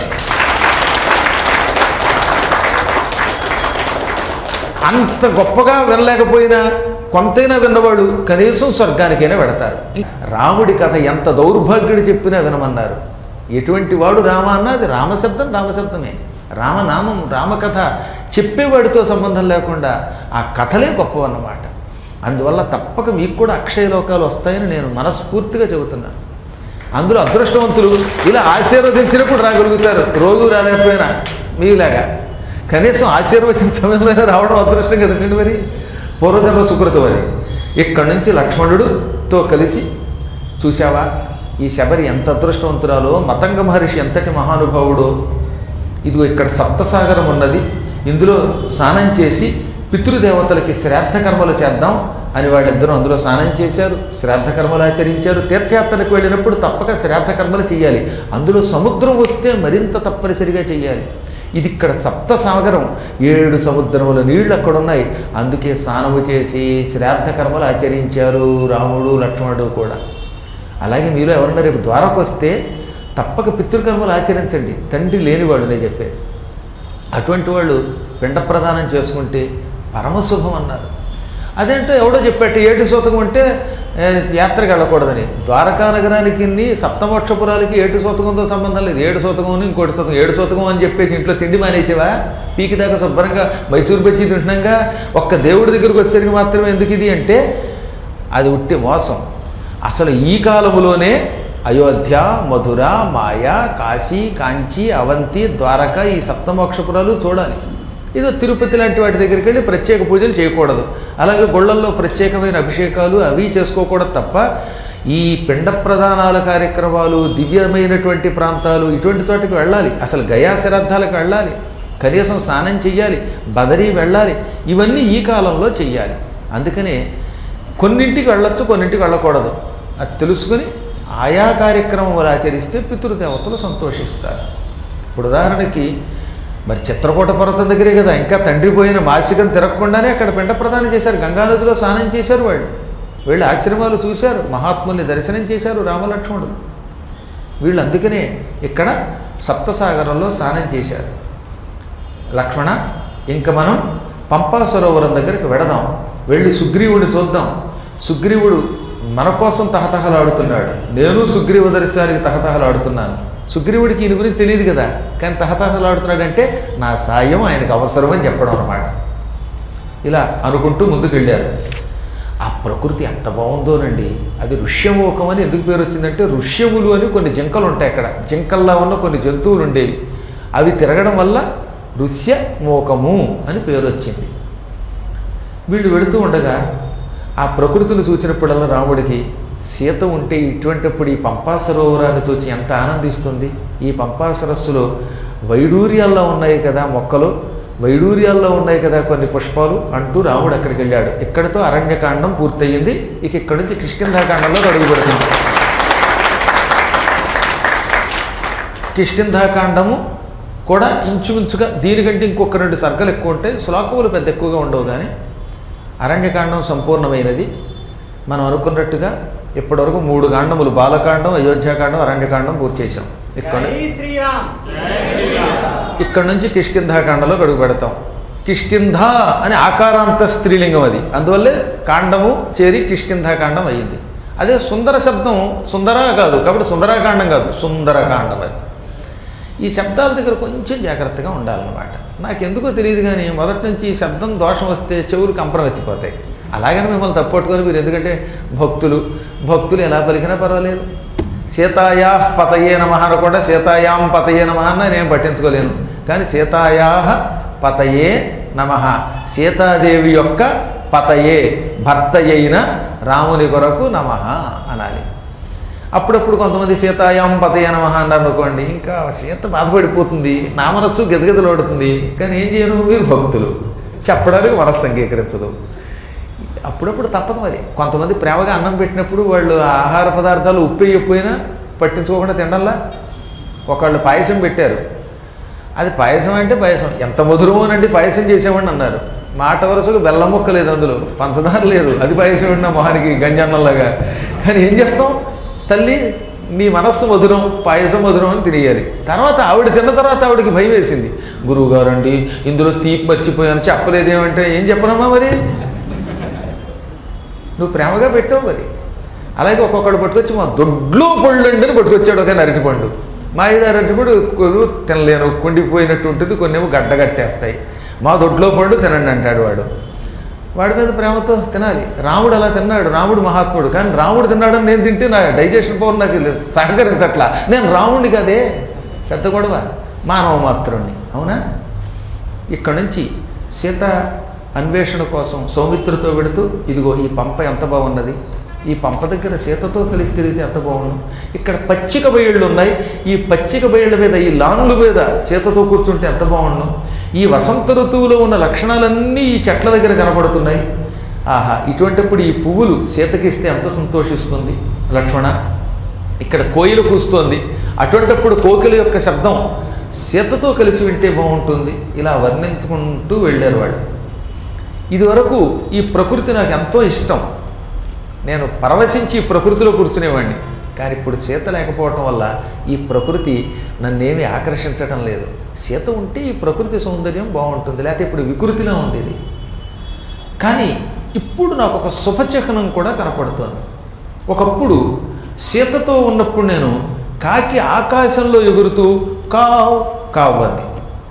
అంత గొప్పగా వినలేకపోయినా కొంతైనా విన్నవాడు కనీసం స్వర్గానికైనా వెడతారు. రాముడి కథ ఎంత దౌర్భాగ్యుడు చెప్పినా వినమన్నారు. ఎటువంటి వాడు రామ అన్నా అది రామశబ్దమే. రామనామం, రామకథ చెప్పేవాడితో సంబంధం లేకుండా ఆ కథలే గొప్పవన్నమాట. అందువల్ల తప్పక మీకు కూడా అక్షయ లోకాలు వస్తాయని నేను మనస్ఫూర్తిగా చెబుతున్నాను. అందులో అదృష్టవంతులు ఇలా ఆశీర్వదించినప్పుడు రాగలుగుతారు, రోజు రాలేకపోయినా మీలాగా. కనీసం ఆశీర్వచన సమయంలోనే రావడం అదృష్టం కదండి. మరి పూర్వజన్మ సుకృతం అది. ఇక్కడి నుంచి లక్ష్మణుడితో కలిసి చూశావా ఈ శబరి ఎంత అదృష్టవంతురాలో, మతంగ మహర్షి ఎంతటి మహానుభావుడో. ఇదిగో ఇక్కడ సప్తసాగరం ఉన్నది, ఇందులో స్నానం చేసి పితృదేవతలకి శ్రాద్ధ కర్మలు చేద్దాం అని వాళ్ళిద్దరూ అందులో స్నానం చేశారు, శ్రాద్ధ కర్మలు ఆచరించారు. తీర్థయాత్రలకు వెళ్ళినప్పుడు తప్పక శ్రాద్ధ కర్మలు చేయాలి. అందులో సముద్రం వస్తే మరింత తప్పనిసరిగా చేయాలి. ఇది ఇక్కడ సప్తసాగరం, 7 సముద్రముల నీళ్లు అక్కడ ఉన్నాయి. అందుకే స్నానము చేసి శ్రాద్ధ కర్మలు ఆచరించారు రాముడు లక్ష్మణుడు కూడా. అలాగే మీరు ఎవరన్నా రేపు ద్వారకు వస్తే తప్పక పితృకర్మలు ఆచరించండి. తండ్రి లేనివాళ్ళు నేను చెప్పేది. అటువంటి వాళ్ళు పిండ ప్రదానం చేసుకుంటే పరమశుభం అన్నారు. అదేంటో ఎవడో చెప్పాట 7 సూతకం అంటే యాత్రకు వెళ్ళకూడదని. ద్వారకా నగరానికి సప్తమోక్షపురాలకి 7 సూతకంతో సంబంధం లేదు. 7 సూతకం ఇంకోటి సూతకం. 7 సూతకం అని చెప్పేసి ఇంట్లో తిండి మానేసేవా? పీకి దాకా శుభ్రంగా మైసూరు బజ్జీ తింటున్నాగా, ఒక్క దేవుడి దగ్గరికి వచ్చేసరికి మాత్రమే ఎందుకు ఇది అంటే అది ఉట్టి మోసం. అసలు ఈ కాలములోనే అయోధ్య, మధుర, మాయ, కాశీ, కాంచి, అవంతి, ద్వారక ఈ సప్తమోక్షపురాలు చూడాలి. ఏదో తిరుపతి లాంటి వాటి దగ్గరికి వెళ్ళి ప్రత్యేక పూజలు చేయకూడదు. అలాగే గుళ్ళల్లో ప్రత్యేకమైన అభిషేకాలు అవి చేసుకోకూడదు తప్ప ఈ పిండ ప్రదానాల కార్యక్రమాలు, దివ్యమైనటువంటి ప్రాంతాలు ఇటువంటి చోటికి వెళ్ళాలి. అసలు గయా శ్రాద్ధాలకు వెళ్ళాలి, కనీసం స్నానం చెయ్యాలి, బదరీ వెళ్ళాలి. ఇవన్నీ ఈ కాలంలో చెయ్యాలి. అందుకనే కొన్నింటికి వెళ్ళొచ్చు, కొన్నింటికి వెళ్ళకూడదు. అది తెలుసుకుని ఆయా కార్యక్రమాలు ఆచరిస్తే పితృదేవతలు సంతోషిస్తారు. ఇప్పుడు ఉదాహరణకి మరి చిత్రకూట పర్వతం దగ్గరే కదా, ఇంకా తండ్రి పోయిన మాసికం తిరగకుండానే అక్కడ పిండ ప్రదానం చేశారు. గంగానదిలో స్నానం చేశారు వాళ్ళు. వీళ్ళు ఆశ్రమాలు చూశారు, మహాత్ముల్ని దర్శనం చేశారు రామలక్ష్మణుడు. వీళ్ళు అందుకనే ఇక్కడ సప్తసాగరంలో స్నానం చేశారు. లక్ష్మణ, ఇంక మనం పంపా సరోవరం దగ్గరికి వెడదాం, వెళ్ళి సుగ్రీవుడిని చూద్దాం. సుగ్రీవుడు మన కోసం తహతహలాడుతున్నాడు. నేను సుగ్రీవ దర్శనానికి తహతహలాడుతున్నాను. సుగ్రీవుడికి ఈయన గురించి తెలియదు కదా, కానీ తహతహలాడుతున్నాడంటే నా సాయం ఆయనకు అవసరం అని చెప్పడం అన్నమాట. ఇలా అనుకుంటూ ముందుకు వెళ్ళారు. ఆ ప్రకృతి ఎంత బాగుందోనండి. అది ఋష్యమూకం అని ఎందుకు పేరు వచ్చిందంటే, ఋష్యములు అని కొన్ని జింకలు ఉంటాయి అక్కడ. జింకల్లా ఉన్న కొన్ని జంతువులు ఉండేవి. అవి తిరగడం వల్ల ఋష్యమూకము అని పేరు వచ్చింది. వీళ్ళు వెళుతూ ఉండగా ఆ ప్రకృతిని చూసినప్పుడల్లా రాముడికి సీత ఉంటే ఇటువంటిప్పుడు ఈ పంపా సరోవరాన్ని చూసి ఎంత ఆనందిస్తుంది. ఈ పంపా సరస్సులో వైడూర్యాల్లో ఉన్నాయి కదా మొక్కలు, వైడూర్యాల్లో ఉన్నాయి కదా కొన్ని పుష్పాలు అంటూ రాముడు అక్కడికి వెళ్ళాడు. ఇక్కడితో అరణ్యకాండం పూర్తయింది. ఇక ఇక్కడి నుంచి కిష్కింధాకాండంలో అడుగు పెడుతుంది. కిష్కింధాకాండము కూడా ఇంచుమించుగా దీనికంటే ఇంకొక 2 సర్గలు ఎక్కువ ఉంటాయి. శ్లోకములు పెద్ద ఎక్కువగా ఉండవు, కానీ అరణ్యకాండం సంపూర్ణమైనది. మనం అనుకున్నట్టుగా ఇప్పటివరకు 3 కాండములు, బాలకాండం, అయోధ్యాకాండం, అరణ్యకాండం పూర్తి చేశాం. ఇక్కడ నుంచి కిష్కింధాకాండంలో అడుగు పెడతాం. కిష్కింధ అని ఆకారాంత స్త్రీలింగం అది, అందువల్లే కాండము చేరి కిష్కింధాకాండం అయ్యింది. అదే సుందర శబ్దం సుందర కాదు, కాబట్టి సుందరాకాండం కాదు, సుందరకాండం అది. ఈ శబ్దాల దగ్గర కొంచెం జాగ్రత్తగా ఉండాలన్నమాట. నాకెందుకో తెలియదు కానీ మొదటి నుంచి ఈ శబ్దం దోషం వస్తే చెవులు కంపరం ఎత్తిపోతాయి. అలాగని మిమ్మల్ని తప్పట్టుకొని మీరు, ఎందుకంటే భక్తులు ఎలా పలికినా పర్వాలేదు. సీతాయా పతయే నమః అనకుండా సీతాయాం పతయే నమః అన్న నేను పట్టించుకోలేను. కానీ సీతాయా పతయే నమః, సీతాదేవి యొక్క పతయే భర్త అయిన రాముని కొరకు నమః అనాలి. అప్పుడప్పుడు కొంతమంది సీతాయాం పతయే నమః అన్నారు అనుకోండి, ఇంకా సీత బాధపడిపోతుంది, నా మనస్సు గజగజలాడుతుంది. కానీ ఏం చేయను, మీరు భక్తులు, చెప్పడానికి మనస్సు అంగీకరించదు. అప్పుడప్పుడు తప్పదు. మరి కొంతమంది ప్రేమగా అన్నం పెట్టినప్పుడు వాళ్ళు ఆహార పదార్థాలు ఉప్పు వేయకపోయినా పట్టించుకోకుండా తినడంలా. ఒకళ్ళు పాయసం పెట్టారు, అది పాయసం అంటే పాయసం ఎంత మధురమోనండి, పాయసం చేసేవాడిని అన్నారు. మాట వరుసకు బెల్లం ముక్క లేదు, అందులో పంచదార లేదు, అది పాయసం ఉన్న మొహానికి గంజన్నలాగా. కానీ ఏం చేస్తాం, తల్లి నీ మనస్సు మధురం, పాయసం మధురం అని తినేయాలి. తర్వాత ఆవిడ తిన్న తర్వాత ఆవిడకి భయం వేసింది, గురువుగారు అండి ఇందులో తీపి మర్చిపోయాను, చెప్పలేదేమంటే ఏం చెప్పనమ్మా మరి, నువ్వు ప్రేమగా పెట్టావు మరి. అలాగే ఒక్కొక్కడు పట్టుకొచ్చి మా దొడ్లో పళ్ళు అండి అని పట్టుకొచ్చాడు ఒక అరటిపండు. మా ఐదు అరటిపండు తినలేను, కుండిపోయినట్టు ఉంటుంది, కొన్నేమో గడ్డగట్టేస్తాయి. మా దొడ్లో పళ్ళు తినండి అంటాడు వాడు. వాడి మీద ప్రేమతో తినాలి. రాముడు అలా తిన్నాడు, రాముడు మహాత్ముడు. కానీ రాముడు తిన్నాడని నేను తింటే నా డైజెషన్ పవర్ నాకు సహకరించట్లా. నేను రాముడిని కదే, పెద్ద గొడవ, మానవ మాత్రుణ్ణి. అవునా? ఇక్కడి నుంచి సీత అన్వేషణ కోసం సౌమిత్రుతో వెడుతూ, ఇదిగో ఈ పంప ఎంత బాగున్నది, ఈ పంప దగ్గర సీతతో కలిసి తిరిగితే ఎంత బాగుండు, ఇక్కడ పచ్చిక బయళ్ళు ఉన్నాయి, ఈ పచ్చిక బయళ్ళ మీద ఈ లానుల మీద సీతతో కూర్చుంటే ఎంత బాగుండు, ఈ వసంత ఋతువులో ఉన్న లక్షణాలన్నీ ఈ చెట్ల దగ్గర కనబడుతున్నాయి. ఆహా, ఇటువంటిప్పుడు ఈ పువ్వులు సీతకిస్తే ఎంత సంతోషిస్తుంది లక్ష్మణ. ఇక్కడ కోయిల కూస్తోంది, అటువంటిప్పుడు కోకిల యొక్క శబ్దం సీతతో కలిసి వింటే బాగుంటుంది. ఇలా వర్ణించుకుంటూ వెళ్ళారు వాళ్ళు. ఇదివరకు ఈ ప్రకృతి నాకు ఎంతో ఇష్టం, నేను పరవశించి ఈ ప్రకృతిలో కూర్చునేవాడిని. కానీ ఇప్పుడు సీత లేకపోవటం వల్ల ఈ ప్రకృతి నన్నేమీ ఆకర్షించటం లేదు. సీత ఉంటే ఈ ప్రకృతి సౌందర్యం బాగుంటుంది, లేకపోతే ఇప్పుడు వికృతిలో ఉంది ఇది. కానీ ఇప్పుడు నాకు ఒక శుభచిహ్నం కూడా కనపడుతోంది. ఒకప్పుడు సీతతో ఉన్నప్పుడు నేను కాకి ఆకాశంలో ఎగురుతూ కావు కావు అంది.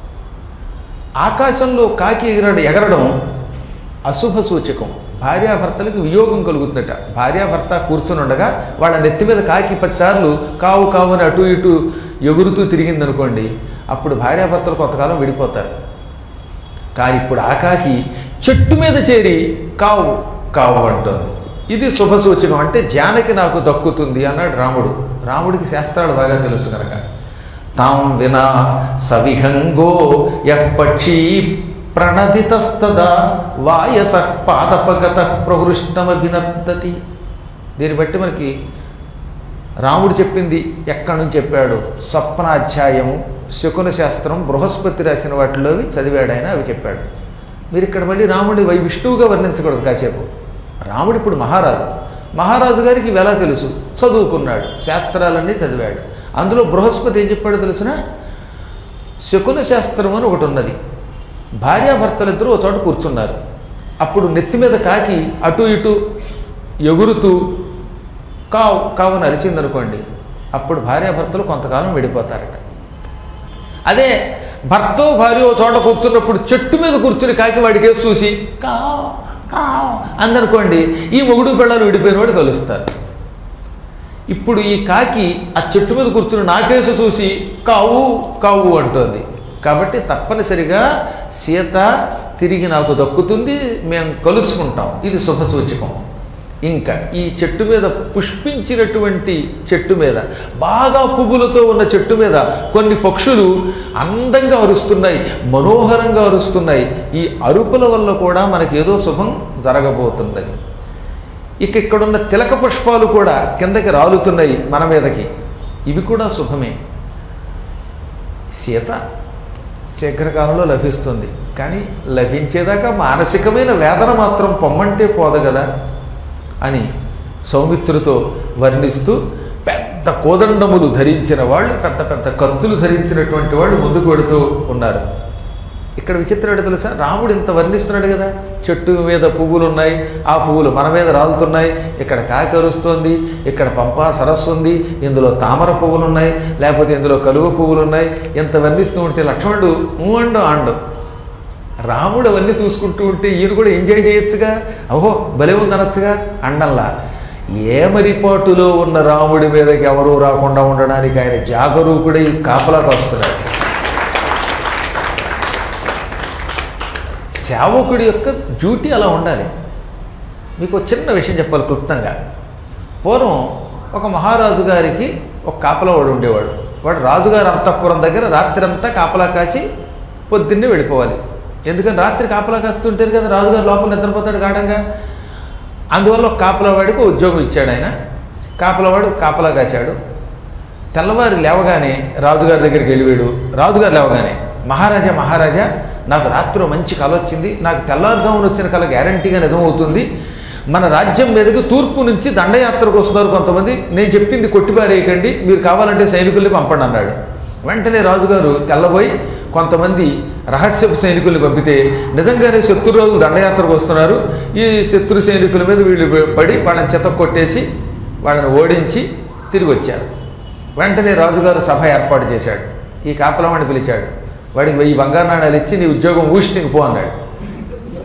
ఆకాశంలో కాకి ఎగరడం అశుభ సూచకం. భార్యాభర్తలకు వియోగం కలుగుతుందట. భార్యాభర్త కూర్చుని ఉండగా వాళ్ళ నెత్తి మీద కాకి 10 సార్లు కావు కావు అని అటు ఇటు ఎగురుతూ తిరిగిందనుకోండి, అప్పుడు భార్యాభర్తలు కొంతకాలం విడిపోతారు. కానీ ఇప్పుడు ఆ కాకి చెట్టు మీద చేరి కావు కావు అంటోంది. ఇది శుభ సూచకం. అంటే జానకి నాకు దక్కుతుంది అన్నాడు రాముడు. రాముడికి శాస్త్రాలు బాగా తెలుసు కనుక. తాం వినా సవిహంగో యః పక్షీ ప్రణదితస్తదా వాయస పాదపగత ప్రహృష్టమభినర్దతి. దీన్ని బట్టి మనకి రాముడు చెప్పింది ఎక్కడి నుంచి చెప్పాడు. స్వప్నాధ్యాయము, శకున శాస్త్రం, బృహస్పతి రాసిన వాటిలోవి చదివాడు ఆయన, అవి చెప్పాడు. మీరు ఇక్కడ మళ్ళీ రాముడి విష్ణువుగా వర్ణించకూడదు కాసేపు. రాముడు ఇప్పుడు మహారాజు. మహారాజు గారికి ఇవి ఎలా తెలుసు? చదువుకున్నాడు, శాస్త్రాలన్నీ చదివాడు. అందులో బృహస్పతి ఏం చెప్పాడో తెలిసిన? శకున శాస్త్రం అని ఒకటి ఉన్నది. భార్యాభర్తలిద్దరూ ఒక చోట కూర్చున్నారు. అప్పుడు నెత్తి మీద కాకి అటు ఇటు ఎగురుతూ కావు కావుని అరిచిందనుకోండి, అప్పుడు భార్యాభర్తలు కొంతకాలం విడిపోతారట. అదే భర్త భార్య ఒక చోట కూర్చున్నప్పుడు చెట్టు మీద కూర్చుని కాకి వాడికి వేసి చూసి కావు కావు అందనుకోండి, ఈ మొగుడు పిల్లలు విడిపోయిన వాడు కలుస్తారు. ఇప్పుడు ఈ కాకి ఆ చెట్టు మీద కూర్చుని నాకేసి చూసి కావు కావు అంటోంది. కాబట్టి తప్పనిసరిగా సీత తిరిగి నాకు దక్కుతుంది, మేము కలుసుకుంటాం. ఇది శుభసూచకం. ఇంకా ఈ చెట్టు మీద పుష్పించినటువంటి చెట్టు మీద, బాగా పువ్వులతో ఉన్న చెట్టు మీద కొన్ని పక్షులు అందంగా అరుస్తున్నాయి, మనోహరంగా అరుస్తున్నాయి. ఈ అరుపుల వల్ల కూడా మనకి ఏదో శుభం జరగబోతున్నది. ఇక ఇక్కడున్న తిలక పుష్పాలు కూడా కిందకి రాలుతున్నాయి మన మీదకి, ఇవి కూడా శుభమే. సీత శీఘ్రకాలంలో లభిస్తుంది. కానీ లభించేదాకా మానసికమైన వేదన మాత్రం పొమ్మంటే పోదు కదా అని సౌమిత్రుతో వర్ణిస్తూ, పెద్ద కోదండములు ధరించిన వాళ్ళు, పెద్ద పెద్ద కత్తులు ధరించినటువంటి వాళ్ళు ముందుకు వెడుతూ ఉన్నారు. ఇక్కడ విచిత్రం ఏంటో తెలుసా? రాముడు ఇంత వర్ణిస్తున్నాడు కదా, చెట్టు మీద పువ్వులు ఉన్నాయి, ఆ పువ్వులు మన మీద రాలుతున్నాయి, ఇక్కడ కాకి అరుస్తోంది, ఇక్కడ పంపా సరస్సు ఉంది, ఇందులో తామర పువ్వులు ఉన్నాయి, లేకపోతే ఇందులో కలువ పువ్వులు ఉన్నాయి. ఇంత వర్ణిస్తూ ఉంటే లక్ష్మణుడు అండు ఆండు. రాముడు అవన్నీ చూసుకుంటూ ఉంటే ఈయన కూడా ఎంజాయ్ చేయొచ్చుగా, ఓహో భలే ఉంది అనొచ్చుగా అండల్లా. ఏమరిపాటులో ఉన్న రాముడి మీదకి ఎవరూ రాకుండా ఉండడానికి ఆయన జాగరూకుడై కాపలాకు వస్తున్నాడు. సేవకుడి యొక్క డ్యూటీ అలా ఉండాలి. మీకు చిన్న విషయం చెప్పాలి క్లుప్తంగా. పూర్వం ఒక మహారాజు గారికి ఒక కాపలావాడు ఉండేవాడు. వాడు రాజుగారి అంతఃపురం దగ్గర రాత్రి అంతా కాపలా కాసి పొద్దున్నే వెళ్ళిపోవాలి. ఎందుకని రాత్రి కాపలా కాస్తుంటారు కదా, రాజుగారు లోపల నిద్రపోతాడు గాఢంగా. అందువల్ల ఒక కాపలావాడికి ఉద్యోగం ఇచ్చాడు ఆయన. కాపలావాడు కాపలా కాశాడు. తెల్లవారు లేవగానే రాజుగారి దగ్గరికి వెళ్ళివాడు. రాజుగారు లేవగానే, మహారాజా మహారాజా, నాకు రాత్రి మంచి కల వచ్చింది, నాకు తెల్లారుజామున వచ్చిన కల గ్యారంటీగా నిజమవుతుంది. మన రాజ్యం మీదకి తూర్పు నుంచి దండయాత్రకు వస్తున్నారు కొంతమంది, నేను చెప్పింది కొట్టిపారేయకండి, మీరు కావాలంటే సైనికుల్ని పంపండి అన్నాడు. వెంటనే రాజుగారు తెల్లబోయి కొంతమంది రహస్యపు సైనికుల్ని పంపితే నిజంగానే శత్రురాజులు దండయాత్రకు వస్తున్నారు, ఈ శత్రు సైనికుల మీద వీళ్ళు పడి వాళ్ళని చెత్త కొట్టేసి వాళ్ళని ఓడించి తిరిగి వచ్చారు. వెంటనే రాజుగారు సభ ఏర్పాటు చేశాడు. ఈ కాపలావాడిని పిలిచాడు. వాడికి 1000 బంగారు నాణాలు ఇచ్చి నీ ఉద్యోగం ఊష్టికి పో అన్నాడు.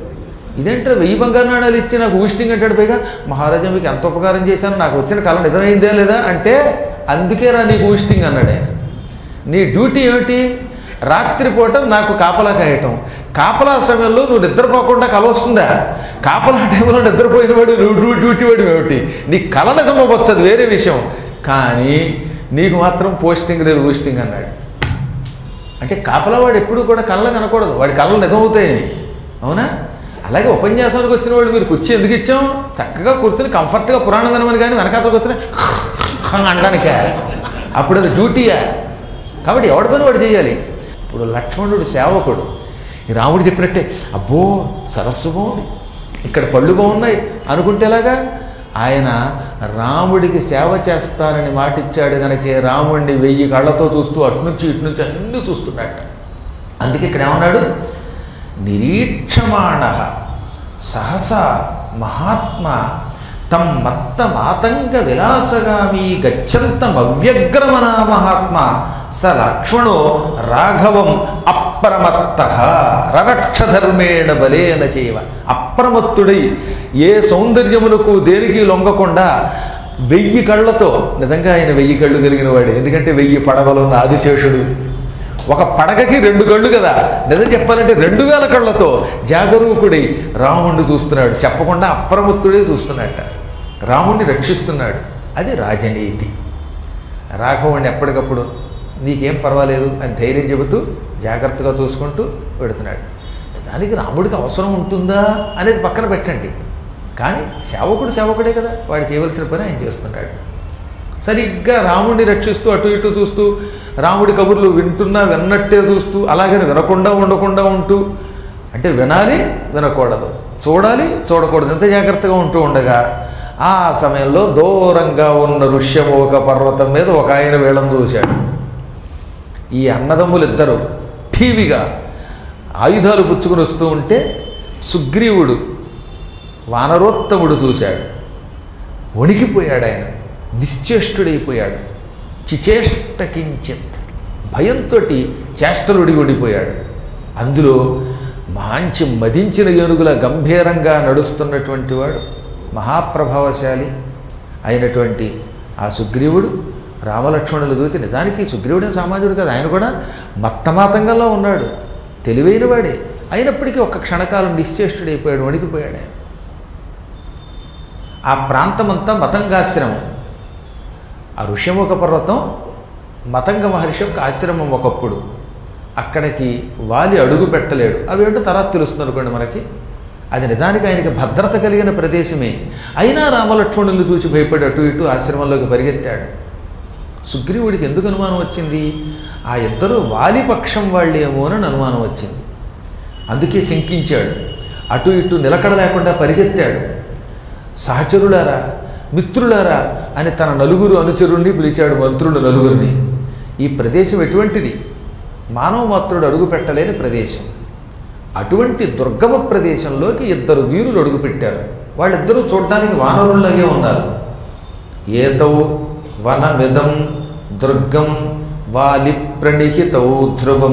ఇదేంటే 1000 బంగారు నాణాలు ఇచ్చి నాకు ఊస్టింగ్ అంటాడు. పైగా మహారాజా మీకు ఎంత ఉపకారం చేశాను, నాకు వచ్చిన కళ నిజమైందే లేదా అంటే, అందుకేరా నీకు ఊస్టింగ్ అన్నాడు ఆయన. నీ డ్యూటీ ఏమిటి? రాత్రిపూట నాకు కాపలా కాయటం. కాపలా సమయంలో నువ్వు నిద్రపోకుండా కల వస్తుందా? కాపలా టైంలో నిద్రపోయిన వాడు నువ్వు డ్యూటీ వాడు ఏమిటి? నీ కళ నిజమవ్వచ్చు, అది వేరే విషయం, కానీ నీకు మాత్రం పోస్టింగ్ లేదు, ఊస్టింగ్ అన్నాడు. అంటే కాపలావాడు ఎప్పుడు కూడా కళ్ళకు అనకూడదు, వాడి కళ్ళు నిజమవుతాయని. అవునా? అలాగే ఉపన్యాసానికి వచ్చిన వాడు మీరు కుర్చీ ఎందుకు ఇచ్చాం? చక్కగా కూర్చొని కంఫర్ట్గా పురాణం వినమని, కానీ వెనకాతలకు వచ్చిన అనడానికే, అప్పుడు అది డ్యూటీయా? కాబట్టి ఎవడి పని వాడు చేయాలి. ఇప్పుడు లక్ష్మణుడు సేవకుడు, ఈ రాముడు చెప్పినట్టే అబ్బో సరస్సు బాగుంది, ఇక్కడ పళ్ళు బాగున్నాయి అనుకుంటేలాగా ఆయన రాముడికి సేవ చేస్తానని మాటిచ్చాడు కనుకే రాముడిని 1000 కళ్ళతో చూస్తూ అటునుంచి ఇటునుంచి అన్నీ చూస్తున్నట్ట. అందుకే ఇక్కడ ఏమన్నాడు? నిరీక్షమాణ సహసా మహాత్మా తం మత్త మాతంగ విలాసగామి గచ్చంతం అవ్యగ్రమనా మహాత్మా స లక్ష్మణో రాఘవం అప్రమత్త రరక్షధర్మేణ బలేన చేయవ. అప్రమత్తుడై ఏ సౌందర్యములకు దేనికి లొంగకుండా 1000 కళ్ళతో, నిజంగా ఆయన 1000 కళ్ళు కలిగిన వాడు, ఎందుకంటే 1000 పడగలు ఉన్న ఆదిశేషుడు. ఒక పడగకి 2 కళ్ళు కదా, నిజం చెప్పాలంటే 2000 కళ్ళతో జాగరూకుడై రాముణ్ణి చూస్తున్నాడు, చెప్పకుండా అప్రమత్తుడే చూస్తున్నట్ట. రాముణ్ణి రక్షిస్తున్నాడు. అది రాజనీతి. రాఘవుణ్ణి ఎప్పటికప్పుడు నీకేం పర్వాలేదు అని ధైర్యం చెబుతూ జాగ్రత్తగా చూసుకుంటూ పెడుతున్నాడు. నిజానికి రాముడికి అవసరం ఉంటుందా అనేది పక్కన పెట్టండి, కానీ సేవకుడు సేవకుడే కదా, వాడు చేయవలసిన పని ఆయన చేస్తున్నాడు. సరిగ్గా రాముడిని రక్షిస్తూ అటు ఇటు చూస్తూ, రాముడి కబుర్లు వింటున్నా విన్నట్టే చూస్తూ, అలాగని వినకుండా ఉండకుండా ఉంటూ, అంటే వినాలి వినకూడదు, చూడాలి చూడకూడదు, ఎంత జాగ్రత్తగా ఉంటూ ఉండగా ఆ సమయంలో దూరంగా ఉన్న ఋష్యమూక పర్వతం మీద ఒక ఆయన వీళ్ళని చూశాడు. ఈ అన్నదమ్ములిద్దరూ ఠీవిగా ఆయుధాలు పుచ్చుకుని వస్తూ ఉంటే సుగ్రీవుడు వానరోత్తముడు చూశాడు. వణికిపోయాడు ఆయన, నిశ్చేష్టుడైపోయాడు. చిచేష్ట కించిత్, భయంతో చేష్టలు ఉడిగొడిపోయాడు. అందులో మంచి మదించిన ఏనుగుల గంభీరంగా నడుస్తున్నటువంటి వాడు మహాప్రభావశాలి అయినటువంటి ఆ సుగ్రీవుడు రామలక్ష్మణులు చూచి, నిజానికి సుగ్రీవుడే సామాన్యుడు కదా, ఆయన కూడా మత్తమాతంగంలో ఉన్నాడు, తెలివైన వాడే, అయినప్పటికీ ఒక్క క్షణకాలం నిశ్చేష్టుడైపోయాడు, వణికిపోయాడు ఆయన. ఆ ప్రాంతమంతా మతంగాశ్రమం. ఆ ఋష్యముఖ పర్వతం మతంగ మహర్షి యొక్క ఆశ్రమం ఒకప్పుడు. అక్కడికి వాలి అడుగు పెట్టలేడు. అవేంటో తర్వాత తెలుస్తుంది అనుకోండి మనకి. అది నిజానికి ఆయనకి భద్రత కలిగిన ప్రదేశమే. అయినా రామలక్ష్మణుల్ని చూసి భయపడి అటు ఇటు ఆశ్రమంలోకి పరిగెత్తాడు. సుగ్రీవుడికి ఎందుకు అనుమానం వచ్చింది? ఆ ఇద్దరు వాలిపక్షం వాళ్ళేమో అని అనుమానం వచ్చింది. అందుకే శంకించాడు. అటు ఇటు నిలకడ లేకుండా పరిగెత్తాడు. సహచరులారా, మిత్రులారా అని తన నలుగురు అనుచరుణ్ణి పిలిచాడు, మంత్రులు నలుగురిని. ఈ ప్రదేశం ఎటువంటిది? మానవ మాత్రుడు అడుగు పెట్టలేని ప్రదేశం. అటువంటి దుర్గమ ప్రదేశంలోకి 2 వీరులు అడుగుపెట్టారు. వాళ్ళిద్దరూ చూడడానికి వానరుల్లాగే ఉన్నారు. ఏతౌ వనమిదం దుర్గం వాలి ప్రణిహితౌ ధ్రువం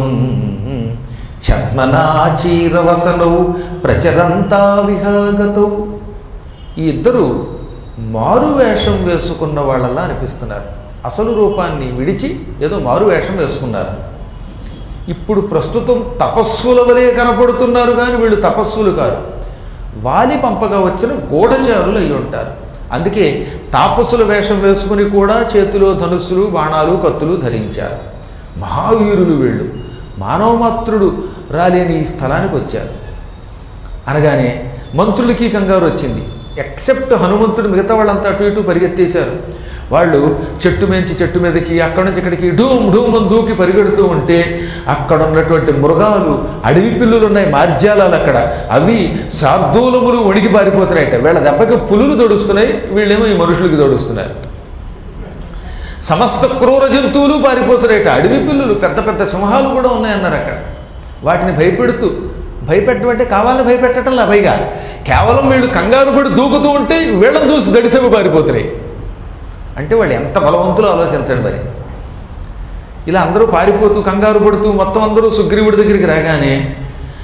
ఛద్మనాచీరవసనౌ ప్రచరంతా విహాగతౌ. ఈ ఇద్దరు మారు వేషం వేసుకున్న వాళ్ళలా అనిపిస్తున్నారు. అసలు రూపాన్ని విడిచి ఏదో మారు వేషం వేసుకున్నారు. ఇప్పుడు ప్రస్తుతం తపస్సుల వలె కనపడుతున్నారు, కానీ వీళ్ళు తపస్సులు కారు, వాలి పంపగా వచ్చిన గూఢచారులు అయి ఉంటారు. అందుకే తాపసుల వేషం వేసుకుని కూడా చేతిలో ధనుస్సులు, బాణాలు, కత్తులు ధరించారు. మహావీరులు వీళ్ళు. మానవమాత్రుడు రాలేని ఈ స్థలానికి వచ్చారు. అనగానే మంత్రులకి కంగారు వచ్చింది. ఎక్సెప్ట్ హనుమంతుడు, మిగతా వాళ్ళంతా అటు ఇటు పరిగెత్తేశారు. వాళ్ళు చెట్టు మించి చెట్టు మీదకి, అక్కడి నుంచి ఇక్కడికి ఢూమ్ ఢూమ్ అని దూకి పరిగెడుతూ ఉంటే అక్కడ ఉన్నటువంటి మృగాలు, అడవి పిల్లులు ఉన్నాయి, మార్జాలాలు అక్కడ, అవి శార్దూలములు వణికి పారిపోతున్నాయట. వీళ్ళ దెబ్బకి పులులు దొడుస్తున్నాయి, వీళ్ళేమో ఈ మనుషులకి దొడుస్తున్నారు. సమస్త క్రూర జంతువులు పారిపోతున్నాయట. అడవి పిల్లులు, పెద్ద పెద్ద సింహాలు కూడా ఉన్నాయన్నారు అక్కడ. వాటిని భయపెట్టడం అంటే కావాలని భయపెట్టడంలా, పైగా కేవలం వీళ్ళు కంగారు పడి దూకుతూ ఉంటే వీళ్ళని చూసి దడిసేపు పారిపోతున్నాయి. అంటే వాళ్ళు ఎంత బలవంతులు ఆలోచించండి మరి. ఇలా అందరూ పారిపోతూ కంగారు పడుతూ మొత్తం అందరూ సుగ్రీవుడి దగ్గరికి రాగానే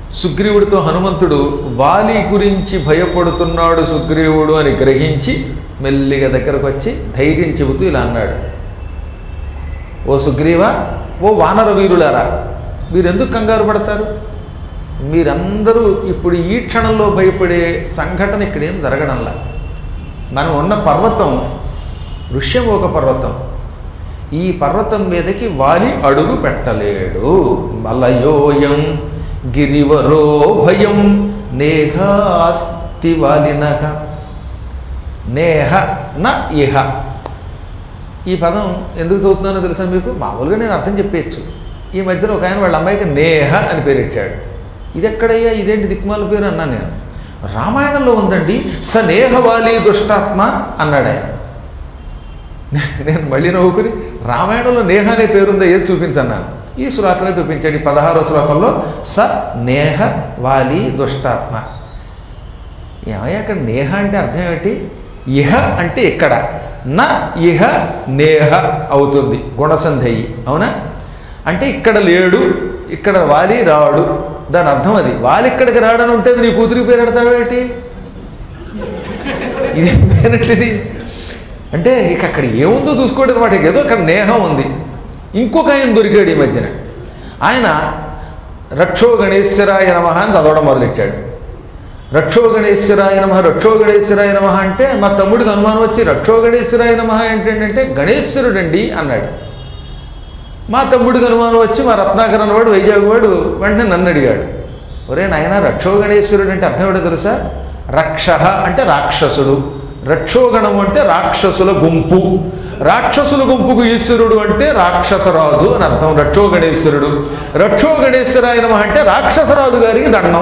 సుగ్రీవుడితో హనుమంతుడు వాలి గురించి భయపడుతున్నాడు సుగ్రీవుడు అని గ్రహించి మెల్లిగా దగ్గరకు వచ్చి ధైర్యం చెబుతూ ఇలా అన్నాడు, ఓ సుగ్రీవా, ఓ వానర వీరులారా, మీరెందుకు కంగారు పడతారు? మీరందరూ ఇప్పుడు ఈ క్షణంలో భయపడే సంఘటన ఇక్కడేం జరగడంలా. మనం ఉన్న పర్వతం ఋష్యమూక పర్వతం. ఈ పర్వతం మీదకి వాలి అడుగు పెట్టలేడు. మలయోయం గిరివరో భయం నేహాస్తి వాలినః నేహ న ఇహ. ఈ పదం ఎందుకు చదువుతున్నానో తెలుసా మీకు? మామూలుగా నేను అర్థం చెప్పేయచ్చు. ఈ మధ్యలో ఒక ఆయన వాళ్ళ అమ్మాయికి నేహ అని పేరెట్టాడు. ఇది ఎక్కడయ్యా, ఇదేంటి దిక్మాల పేరు అన్నాను నేను. రామాయణంలో ఉందండి, స నేహవాలి దుష్టాత్మ అన్నాడు ఆయన. నేను మళ్ళీ నవ్వుకుని రామాయణంలో నేహ అనే పేరుందా ఏది చూపించన్నాను. ఈ శ్లోకమే చూపించాడు. 16వ శ్లోకంలో స నేహ వాలి దుష్టాత్మ. ఏమయ్యా అక్కడ నేహ అంటే అర్థం ఏమిటి? ఇహ అంటే ఇక్కడ, నా ఇహ నేహ అవుతుంది గుణసంధయి, అవునా? అంటే ఇక్కడ లేడు, ఇక్కడ వాలి రాడు, దాని అర్థం అది. వాలి ఇక్కడికి రాడని ఉంటే నీ కూతురికి పేరు పెడతాడు ఏంటి? ఇది పేరంటిది అంటే ఇక అక్కడ ఏముందో చూసుకోవడం అనమాట. ఏదో అక్కడ నేహం ఉంది. ఇంకొక ఆయన దొరికాడు ఈ మధ్యన. ఆయన రక్షో గణేశ్వరాయ నమః అని చదవడం మొదలెట్టాడు. రక్షో గణేశ్వరాయ నమః, రక్షో గణేశ్వరాయ నమః అంటే మా తమ్ముడికి అనుమానం వచ్చి రక్షో గణేశ్వరాయ నమః ఏంటంటే గణేశ్వరుడండి అన్నాడు. మా తమ్ముడికి అనుమానం వచ్చి మా రత్నాకర్ అన్నవాడు వైజాగ్ వాడు వెంటనే నన్ను అడిగాడు, ఒరే నాయన రక్షో గణేశ్వరుడు అంటే అర్థం ఏంటో తెలుసా? రక్ష అంటే రాక్షసుడు, రక్షోగణం అంటే రాక్షసుల గుంపు, రాక్షసుల గుంపుకు ఈశ్వరుడు అంటే రాక్షసరాజు అని అర్థం. రక్షో గణేశ్వరుడు. రక్షో గణేశ్వరాయ నమః అంటే రాక్షసరాజు గారికి దండం.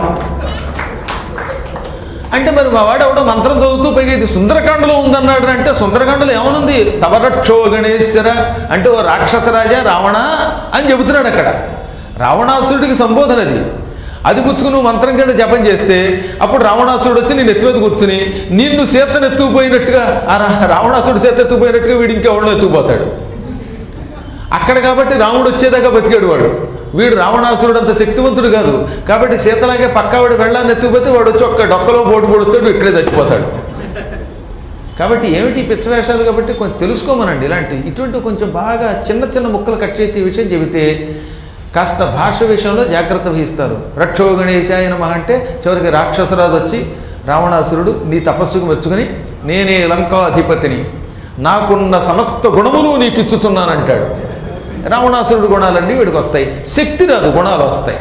అంటే మరి మా వాడు ఎవడో మంత్రం చదువుతూ పైగా ఇది సుందరకాండలో ఉందన్నాడు. అంటే సుందరకాండలో ఏమనుంది? తవరక్షో గణేశ్వర అంటే ఓ రాక్షసరాజా రావణ అని చెబుతున్నాడు అక్కడ. రావణాసురుడికి సంబోధన అది. అది పుచ్చుకుని నువ్వు మంత్రం కింద జపం చేస్తే అప్పుడు రావణాసురుడు వచ్చి నేను ఎత్తువేది కూర్చుని నిన్ను సీతను ఎత్తుకుపోయినట్టుగా, ఆ రావణాసురుడు సీత ఎత్తుకుపోయినట్టుగా వీడు ఇంకెవడో ఎత్తుకుపోతాడు అక్కడ. కాబట్టి రాముడు వచ్చేదాకా బతికాడు వాడు. వీడు రావణాసురుడు అంత శక్తివంతుడు కాదు కాబట్టి సీతలాగే పక్కావాడు వెళ్ళాన్ని ఎత్తుకుపోతే వాడు వచ్చి ఒక్క డొక్కలో పోటు పొడుస్తాడు, ఇక్కడే చచ్చిపోతాడు. కాబట్టి ఏమిటి పిచ్చవేషాలు? కాబట్టి కొంచెం తెలుసుకోమనండి. ఇటువంటి కొంచెం బాగా చిన్న చిన్న ముక్కలు కట్ చేసి ఈ విషయం చెబితే కాస్త భాష విషయంలో జాగ్రత్త వహిస్తారు. రక్షో గణేశాయ నమః అంటే చివరికి రాక్షసరాజు వచ్చి రావణాసురుడు నీ తపస్సుకు మెచ్చుకుని నేనే లంకాధిపతిని, నాకున్న సమస్త గుణములు నీకు ఇచ్చుచున్నానంటాడు. రావణాసురుడు గుణాలన్నీ వీడికి వస్తాయి, శక్తి రాదు, గుణాలు వస్తాయి.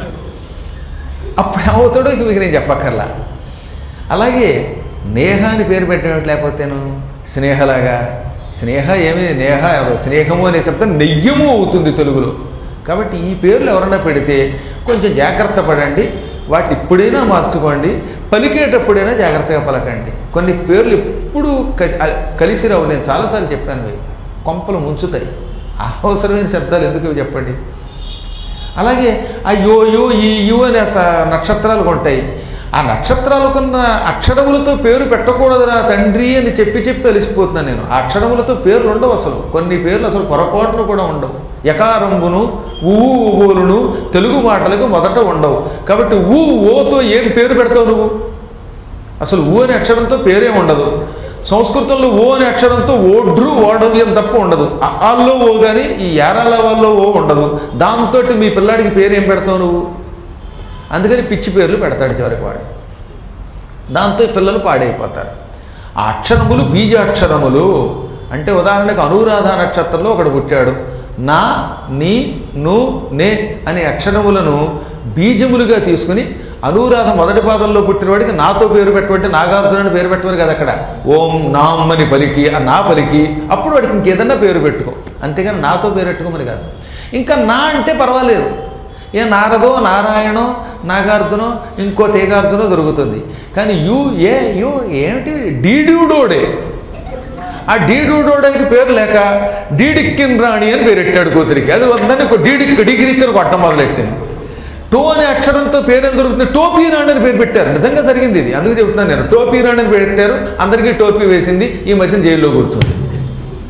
అప్పుడు ఏమవుతాడో మీకు నేను చెప్పక్కర్లా. అలాగే నేహ అని పేరు పెట్టడం లేకపోతేను స్నేహలాగా. స్నేహ ఏమి నేహ, స్నేహము అనే శబ్దం నెయ్యము అవుతుంది తెలుగులో. కాబట్టి ఈ పేర్లు ఎవరన్నా పెడితే కొంచెం జాగ్రత్త పడండి. వాటి ఇప్పుడైనా మార్చుకోండి, పలికేటప్పుడైనా జాగ్రత్తగా పలకండి. కొన్ని పేర్లు ఎప్పుడు కలిసి రావు. నేను చాలాసార్లు చెప్పాను, అవి కొంపలు ముంచుతాయి. అనవసరమైన శబ్దాలు ఎందుకు చెప్పండి. అలాగే ఆ యో యో ఈ యు అనే నక్షత్రాలు ఉంటాయి. ఆ నక్షత్రాలకున్న అక్షరములతో పేరు పెట్టకూడదురా తండ్రి అని చెప్పి అలిసిపోతున్నాను నేను. ఆ అక్షరములతో పేర్లు ఉండవు అసలు. కొన్ని పేర్లు అసలు పొరపాటును కూడా ఉండవు. యకారంబును ఊలును తెలుగు మాటలకు మొదట ఉండవు. కాబట్టి ఓతో ఏం పేరు పెడతావు నువ్వు? అసలు అనే అక్షరంతో పేరే ఉండదు. సంస్కృతంలో ఓ అనే అక్షరంతో ఓడ్రు ఓడవ్యం తప్ప ఉండదు. ఆల్లో ఓ కానీ ఈ యారాల వాళ్ళలో ఓ ఉండదు. దాంతో మీ పిల్లాడికి పేరు ఏం పెడతావు నువ్వు? అందుకని పిచ్చి పేర్లు పెడతాడు చివరికి వాడు. దాంతో పిల్లలు పాడైపోతారు. ఆ అక్షరములు బీజాక్షరములు. అంటే ఉదాహరణకు అనురాధ నక్షత్రంలో ఒకడు పుట్టాడు. నా, నీ, ను, నే అనే అక్షరములను బీజములుగా తీసుకుని అనురాధ మొదటి పాదంలో పుట్టినవాడికి నాతో పేరు పెట్టమంటే నాగార్జున అని పేరు పెట్టవాలి కదా. అక్కడ ఓం నామ్ అని పలికి ఆ నా పలికి అప్పుడు వాడికి ఇంకేదన్నా పేరు పెట్టుకో, అంతేగాని నాతో పేరు పెట్టుకోమని కాదు. ఇంకా నా అంటే పర్వాలేదు, ఏ నారదో నారాయణో నాగార్జునో ఇంకో తేగార్జునో దొరుకుతుంది. కానీ యు ఏమిటి? డీడ్యూడోడే. ఆ డీడ్యూడోడేకి పేరు లేక డీడిక్కిన్ రాణి అని పేరెట్టాడు కూతురికి. అది వద్దని డిగిడిక్కని కొట్టడం మొదలెట్టింది. టో అనే అక్షరంతో పేరేం దొరుకుతుంది? టోపీ రాణి అని పేరు పెట్టారు. నిజంగా జరిగింది ఇది, అందుకు చెబుతున్నాను నేను. టోపీ రాణి అని పెట్టారు, అందరికీ టోపీ వేసింది, ఈ మధ్యన జైల్లో కూర్చుంది.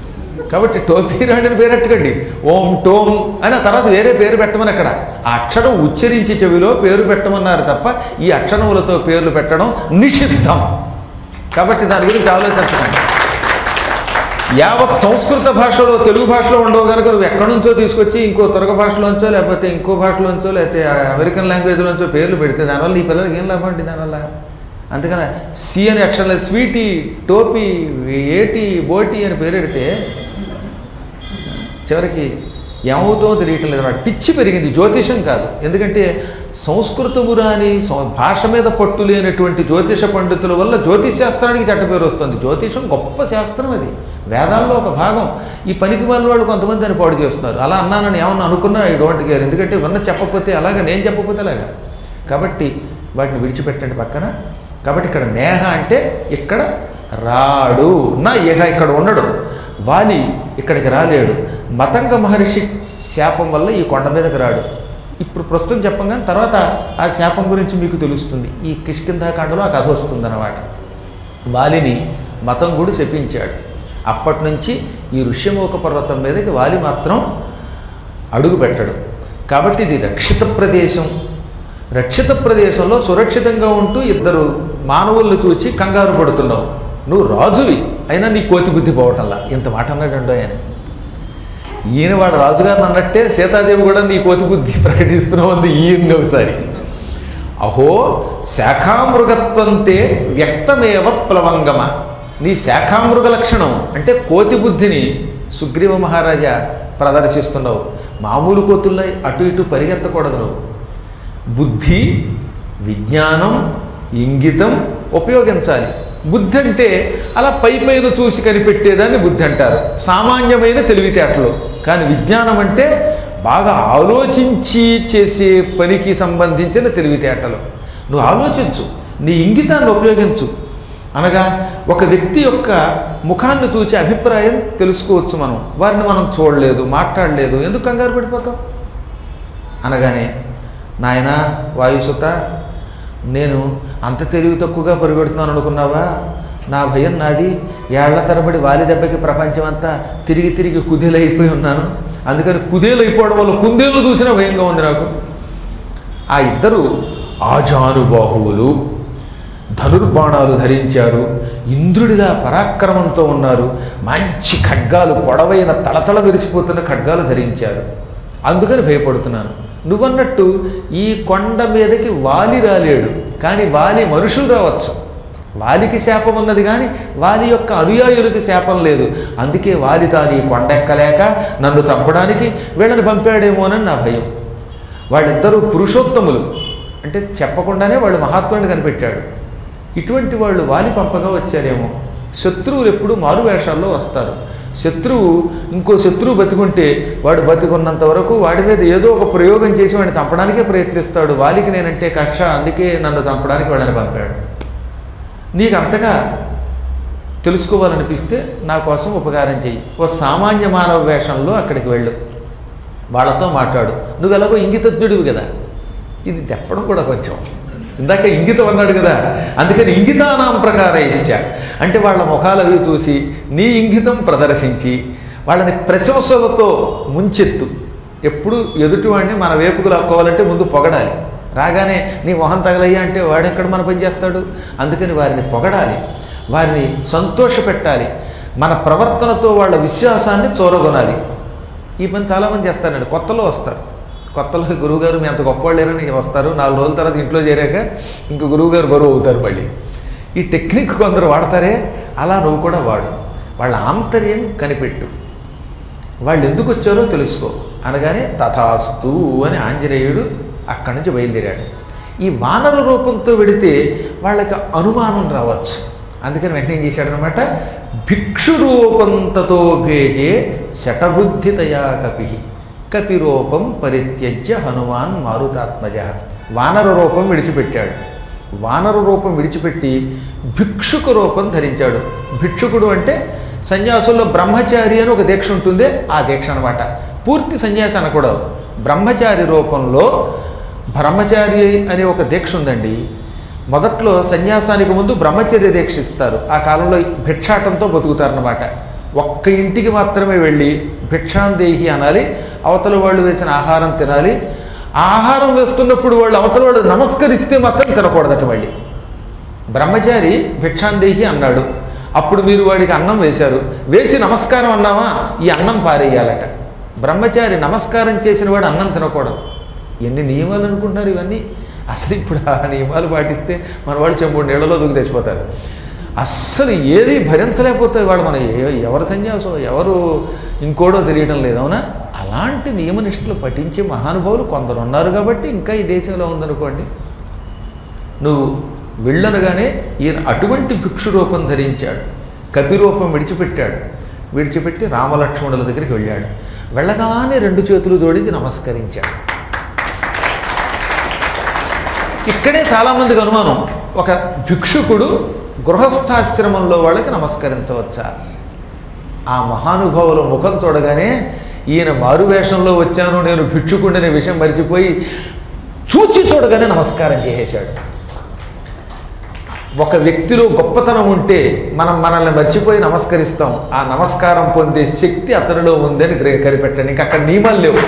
కాబట్టి టోపీరాణిని పేరు పెట్టకండి, ఓం టోం అని ఆ తర్వాత వేరే పేరు పెట్టమని అక్కడ ఆ అక్షరం ఉచ్చరించి చెవిలో పేరు పెట్టమన్నారు తప్ప ఈ అక్షరములతో పేర్లు పెట్టడం నిషిద్ధం. కాబట్టి దాని గురించి ఆలోచించండి. యావత్ సంస్కృత భాషలో తెలుగు భాషలో ఉండవు కనుక నువ్వు ఎక్కడి నుంచో తీసుకొచ్చి ఇంకో తురగ భాషలోంచో లేకపోతే ఇంకో భాషలోంచో లేకపోతే అమెరికన్ లాంగ్వేజ్లోంచో పేర్లు పెడితే దానివల్ల ఈ పిల్లలకి ఏం లాభం అండి దానివల్ల? అందుకని సి అనే అక్షరం లేదు, స్వీటీ, టోపీ, ఏటి, బోటి అని పేరు పెడితే చివరికి ఏమవుతో తెలియటం లేదు అన్నమాట. పిచ్చి పెరిగింది, జ్యోతిషం కాదు. ఎందుకంటే సంస్కృతము రాని భాష మీద పట్టు లేనటువంటి జ్యోతిష పండితుల వల్ల జ్యోతిష్ శాస్త్రానికి చెడ్డ పేరు వస్తుంది. జ్యోతిషం గొప్ప శాస్త్రం, అది వేదాల్లో ఒక భాగం. ఈ పనికి వాళ్ళు కొంతమంది దాన్ని పాడు చేస్తున్నారు. అలా అన్నానని ఏమన్నా అనుకున్నా ఐ డోంట్ కేర్. ఎందుకంటే విన్న చెప్పకపోతే అలాగా, నేను చెప్పకపోతే అలాగా. కాబట్టి వాటిని విడిచిపెట్టండి పక్కన. కాబట్టి ఇక్కడ నేహ అంటే ఇక్కడ రాడు, నా ఏహ ఇక్కడ ఉండడు. వాలి ఇక్కడికి రాలేడు. మతంగ మహర్షి శాపం వల్ల ఈ కొండ మీదకి రాడు. ఇప్పుడు ప్రస్తుతం చెప్పంగానే తర్వాత ఆ శాపం గురించి మీకు తెలుస్తుంది. ఈ కిష్కింధాకాండలో ఆ కథ వస్తుందన్నమాట. వాలిని మతంగుడు శపించాడు. అప్పటి నుంచి ఈ ఋష్యమూక పర్వతం మీదకి వాలి మాత్రం అడుగు పెట్టడు. కాబట్టి ఇది రక్షిత ప్రదేశం. రక్షిత ప్రదేశంలో సురక్షితంగా ఉంటూ ఇద్దరు మానవులను చూచి కంగారు పడుతున్నావు. నువ్వు రాజువి అయినా నీ కోతి బుద్ధి పోవటంలా. ఇంత మాట అన్నాడు ఆయన. ఈయన వాడు రాజుగారిని అన్నట్టే సీతాదేవి కూడా నీ కోతి బుద్ధి ప్రకటిస్తున్నావు అంది ఈయన ఒకసారి. అహో శాఖామృగత్వంతే వ్యక్తమేవ ప్లవంగమ. నీ శాఖామృగ లక్షణం అంటే కోతి బుద్ధిని సుగ్రీవ మహారాజా ప్రదర్శిస్తున్నావు. మామూలు కోతుల్లో అటు ఇటు పరిగెత్తకూడదు. నువ్వు బుద్ధి, విజ్ఞానం, ఇంగితం ఉపయోగించాలి. బుద్ధి అంటే అలా పైన చూసి కనిపెట్టేదాన్ని బుద్ధి అంటారు, సామాన్యమైన తెలివితేటలు. కానీ విజ్ఞానం అంటే బాగా ఆలోచించి చేసే పనికి సంబంధించిన తెలివితేటలు. నువ్వు ఆలోచించు, నీ ఇంగితాన్ని ఉపయోగించు. అనగా ఒక వ్యక్తి యొక్క ముఖాన్ని చూసి అభిప్రాయం తెలుసుకోవచ్చు మనం. వారిని మనం చూడలేదు, మాట్లాడలేదు, ఎందుకు కంగారు పడిపోతాం? అనగానే నాయనా వాయుసుత, నేను అంత తెలివి తక్కువగా పరిగెడుతున్నాను అనుకున్నావా? నా భయం నాది. ఏళ్ల తరబడి వాలి దెబ్బకి ప్రపంచమంతా తిరిగి తిరిగి కుదేలైపోయి ఉన్నాను. అందుకని కుదేలైపోవడం వల్ల కుందేలు చూసినా భయంగా ఉంది నాకు. ఆ ఇద్దరు ఆజానుబాహువులు, ధనుర్బాణాలు ధరించారు, ఇంద్రుడిలా పరాక్రమంతో ఉన్నారు. మంచి ఖడ్గాలు, పొడవైన తళతళ విరిసిపోతున్న ఖడ్గాలు ధరించారు. అందుకని భయపడుతున్నాను. నువ్వన్నట్టు ఈ కొండ మీదకి వాలి రాలేడు, కానీ వాలి మనుషులు రావచ్చు. వాలికి శాపం ఉన్నది కానీ వాలి యొక్క అనుయాయులకి శాపం లేదు. అందుకే వాలి తాను ఈ కొండ ఎక్కలేక నన్ను చంపడానికి వీళ్ళని పంపాడేమోనని నా భయం. వాళ్ళిద్దరూ పురుషోత్తములు అంటే చెప్పకుండానే వాళ్ళు మహాత్ముడిని కనిపెట్టాడు. ఇటువంటి వాళ్ళు వాలి పంపగా వచ్చారేమో. శత్రువులు ఎప్పుడు మారు వేషాల్లో వస్తారు. శత్రువు ఇంకో శత్రువు బతికుంటే వాడు బతికున్నంత వరకు వాడి మీద ఏదో ఒక ప్రయోగం చేసి వాడిని చంపడానికే ప్రయత్నిస్తాడు. వాలికి నేనంటే కక్ష, అందుకే నన్ను చంపడానికి వాడిని పంపాడు. నీకు అంతగా తెలుసుకోవాలనిపిస్తే నా కోసం ఉపకారం చెయ్యి. ఓ సామాన్య మానవ వేషంలో అక్కడికి వెళ్ళు, వాళ్ళతో మాట్లాడు. నువ్వు ఎలాగో ఇంగితజ్ఞుడివి కదా. ఇది తెప్పడం కూడా కొంచెం ఇందాక ఇంగితం అన్నాడు కదా, అందుకని ఇంగితానాం ప్రకారం ఇచ్చా అంటే వాళ్ళ ముఖాలు అవి చూసి నీ ఇంగితం ప్రదర్శించి వాళ్ళని ప్రశంసలతో ముంచెత్తు. ఎప్పుడు ఎదుటివాడిని మన వేపుకు లాక్కోవాలంటే ముందు పొగడాలి. రాగానే నీ మొహం తగలయ్యా అంటే వాడెక్కడ మన పని చేస్తాడు? అందుకని వారిని పొగడాలి, వారిని సంతోషపెట్టాలి, మన ప్రవర్తనతో వాళ్ళ విశ్వాసాన్ని చూరగొనాలి. ఈ పని చాలామంది చేస్తారండి. కొత్తలో వస్తారు, కొత్తలో గురువుగారు మీ అంత గొప్పవాళ్ళేనని వస్తారు. 4 రోజుల తర్వాత ఇంట్లో చేరాక ఇంక గురువుగారు బరువు అవుతారు మళ్ళీ. ఈ టెక్నిక్ కొందరు వాడతారే, అలా నువ్వు కూడా వాడు. వాళ్ళ ఆంతర్యం కనిపెట్టు, వాళ్ళు ఎందుకు వచ్చారో తెలుసుకో. అనగానే తథాస్తు అని ఆంజనేయుడు అక్కడి నుంచి బయలుదేరాడు. ఈ వానర రూపంతో వెడితే వాళ్ళకి అనుమానం రావచ్చు. అందుకని వెంటనే ఏం చేశాడనమాట, భిక్షు రూపంతతో భేజే శటబుద్ధితయా కపి కపిరూపం పరిత్యజ్య హనుమాన్ మారుతాత్మజ. వానర రూపం విడిచిపెట్టాడు. వానర రూపం విడిచిపెట్టి భిక్షుక రూపం ధరించాడు. భిక్షుకుడు అంటే సన్యాసుల్లో బ్రహ్మచారి అని ఒక దీక్ష ఉంటుంది, ఆ దీక్ష అనమాట. పూర్తి సన్యాసి అనకూడదు. బ్రహ్మచారి రూపంలో బ్రహ్మచారి అనే ఒక దీక్ష ఉందండి. మొదట్లో సన్యాసానికి ముందు బ్రహ్మచర్య దీక్ష ఇస్తారు. ఆ కాలంలో భిక్షాటంతో బతుకుతారన్నమాట. ఒక్క ఇంటికి మాత్రమే వెళ్ళి భిక్షాందేహి అనాలి, అవతల వాళ్ళు వేసిన ఆహారం తినాలి. ఆ ఆహారం వేస్తున్నప్పుడు వాళ్ళు అవతల వాళ్ళు నమస్కరిస్తే మాత్రం తినకూడదట. మళ్ళీ బ్రహ్మచారి భిక్షాందేహి అన్నాడు, అప్పుడు మీరు వాడికి అన్నం వేశారు, వేసి నమస్కారం అన్నావా, ఈ అన్నం పారేయాలట. బ్రహ్మచారి నమస్కారం చేసిన వాడు అన్నం తినకూడదు. ఎన్ని నియమాలు అనుకుంటున్నారు ఇవన్నీ. అసలు ఇప్పుడు ఆ నియమాలు పాటిస్తే మన వాడు చెంబుడు నీళ్ళలో దూకి తెచ్చిపోతారు. అస్సలు ఏది భరించలేకపోతే వాడు మన ఎవరు సన్యాసం ఎవరు ఇంకోడో తెలియడం లేదు. అవునా? అలాంటి నియమనిష్టలు పఠించే మహానుభావులు కొందరు ఉన్నారు కాబట్టి ఇంకా ఈ దేశంలో ఉందనుకోండి. నువ్వు వెళ్ళనగానే ఈయన అటువంటి భిక్షు రూపం ధరించాడు, కపిరూపం విడిచిపెట్టి రామలక్ష్మణుల దగ్గరికి వెళ్ళాడు. వెళ్ళగానే 2 చేతులు జోడించి నమస్కరించాడు. ఇక్కడే చాలామందికి అనుమానం, ఒక భిక్షుకుడు గృహస్థాశ్రమంలో వాళ్ళకి నమస్కరించవచ్చా? ఆ మహానుభావుల ముఖం చూడగానే ఈయన మారువేషంలో వచ్చాను నేను భిక్షుకుండనే విషయం మరిచిపోయి చూడగానే నమస్కారం చేసేశాడు. ఒక వ్యక్తిలో గొప్పతనం ఉంటే మనల్ని మర్చిపోయి నమస్కరిస్తాం. ఆ నమస్కారం పొందే శక్తి అతనిలో ఉందని కనిపెట్టండి. ఇంక అక్కడ నియమాలు లేవు.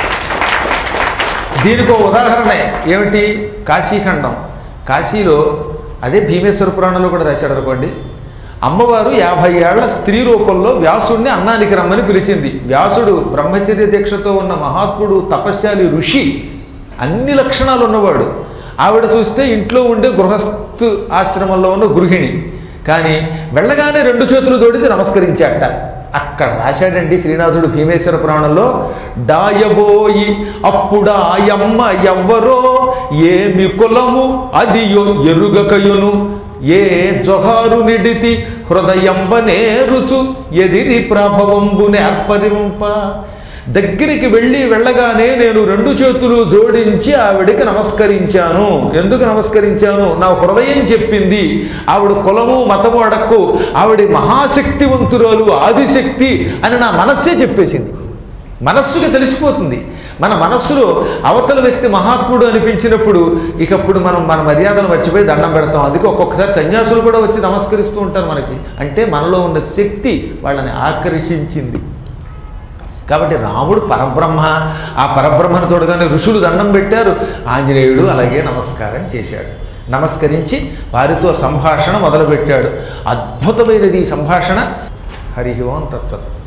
దీనికో ఉదాహరణ ఏమిటి? కాశీఖండం. కాశీలో అదే భీమేశ్వర పురాణంలో కూడా రాశాడు అనుకోండి. అమ్మవారు 50 ఏళ్ల స్త్రీ రూపంలో వ్యాసుడిని అన్నానికి రమ్మని పిలిచింది. వ్యాసుడు బ్రహ్మచర్య దీక్షతో ఉన్న మహాత్ముడు, తపస్యాలి, ఋషి, అన్ని లక్షణాలు ఉన్నవాడు. ఆవిడ చూస్తే ఇంట్లో ఉండే గృహస్థు ఆశ్రమంలో ఉన్న గృహిణి. కానీ వెళ్ళగానే 2 చేతులు జోడించి నమస్కరించాట. అక్కడ రాశాడండి శ్రీనాథుడు భీమేశ్వర పురాణంలో, డాయబోయి అప్పుడాయమ్మ ఎవ్వరో ఏమి కులము అది ఎరుగకయును ఏ జొహారు నిడితి హృదయంబనేరుచు ఎదిరి ప్రభవంబు నేర్పరింప. దగ్గరికి వెళ్ళగానే నేను 2 చేతులు జోడించి ఆవిడికి నమస్కరించాను. ఎందుకు నమస్కరించాను? నా హృదయం చెప్పింది. ఆవిడ కులము మతము అడక్కు, ఆవిడ మహాశక్తివంతురాలు, ఆదిశక్తి అని నా మనస్సే చెప్పేసింది. మనస్సుకి తెలిసిపోతుంది. మన మనస్సులో అవతల వ్యక్తి మహాత్ముడు అనిపించినప్పుడు ఇకప్పుడు మన మర్యాదలు మర్చిపోయి దండం పెడతాం. అందుకే ఒక్కొక్కసారి సన్యాసులు కూడా వచ్చి నమస్కరిస్తూ ఉంటారు మనకి. అంటే మనలో ఉన్న శక్తి వాళ్ళని ఆకర్షించింది. కాబట్టి రాముడు పరబ్రహ్మ. ఆ పరబ్రహ్మను చూడగానే ఋషులు దండం పెట్టారు. ఆంజనేయుడు అలాగే నమస్కారం చేశాడు. నమస్కరించి వారితో సంభాషణ మొదలుపెట్టాడు. అద్భుతమైనది ఈ సంభాషణ. హరి ఓం తత్సత్.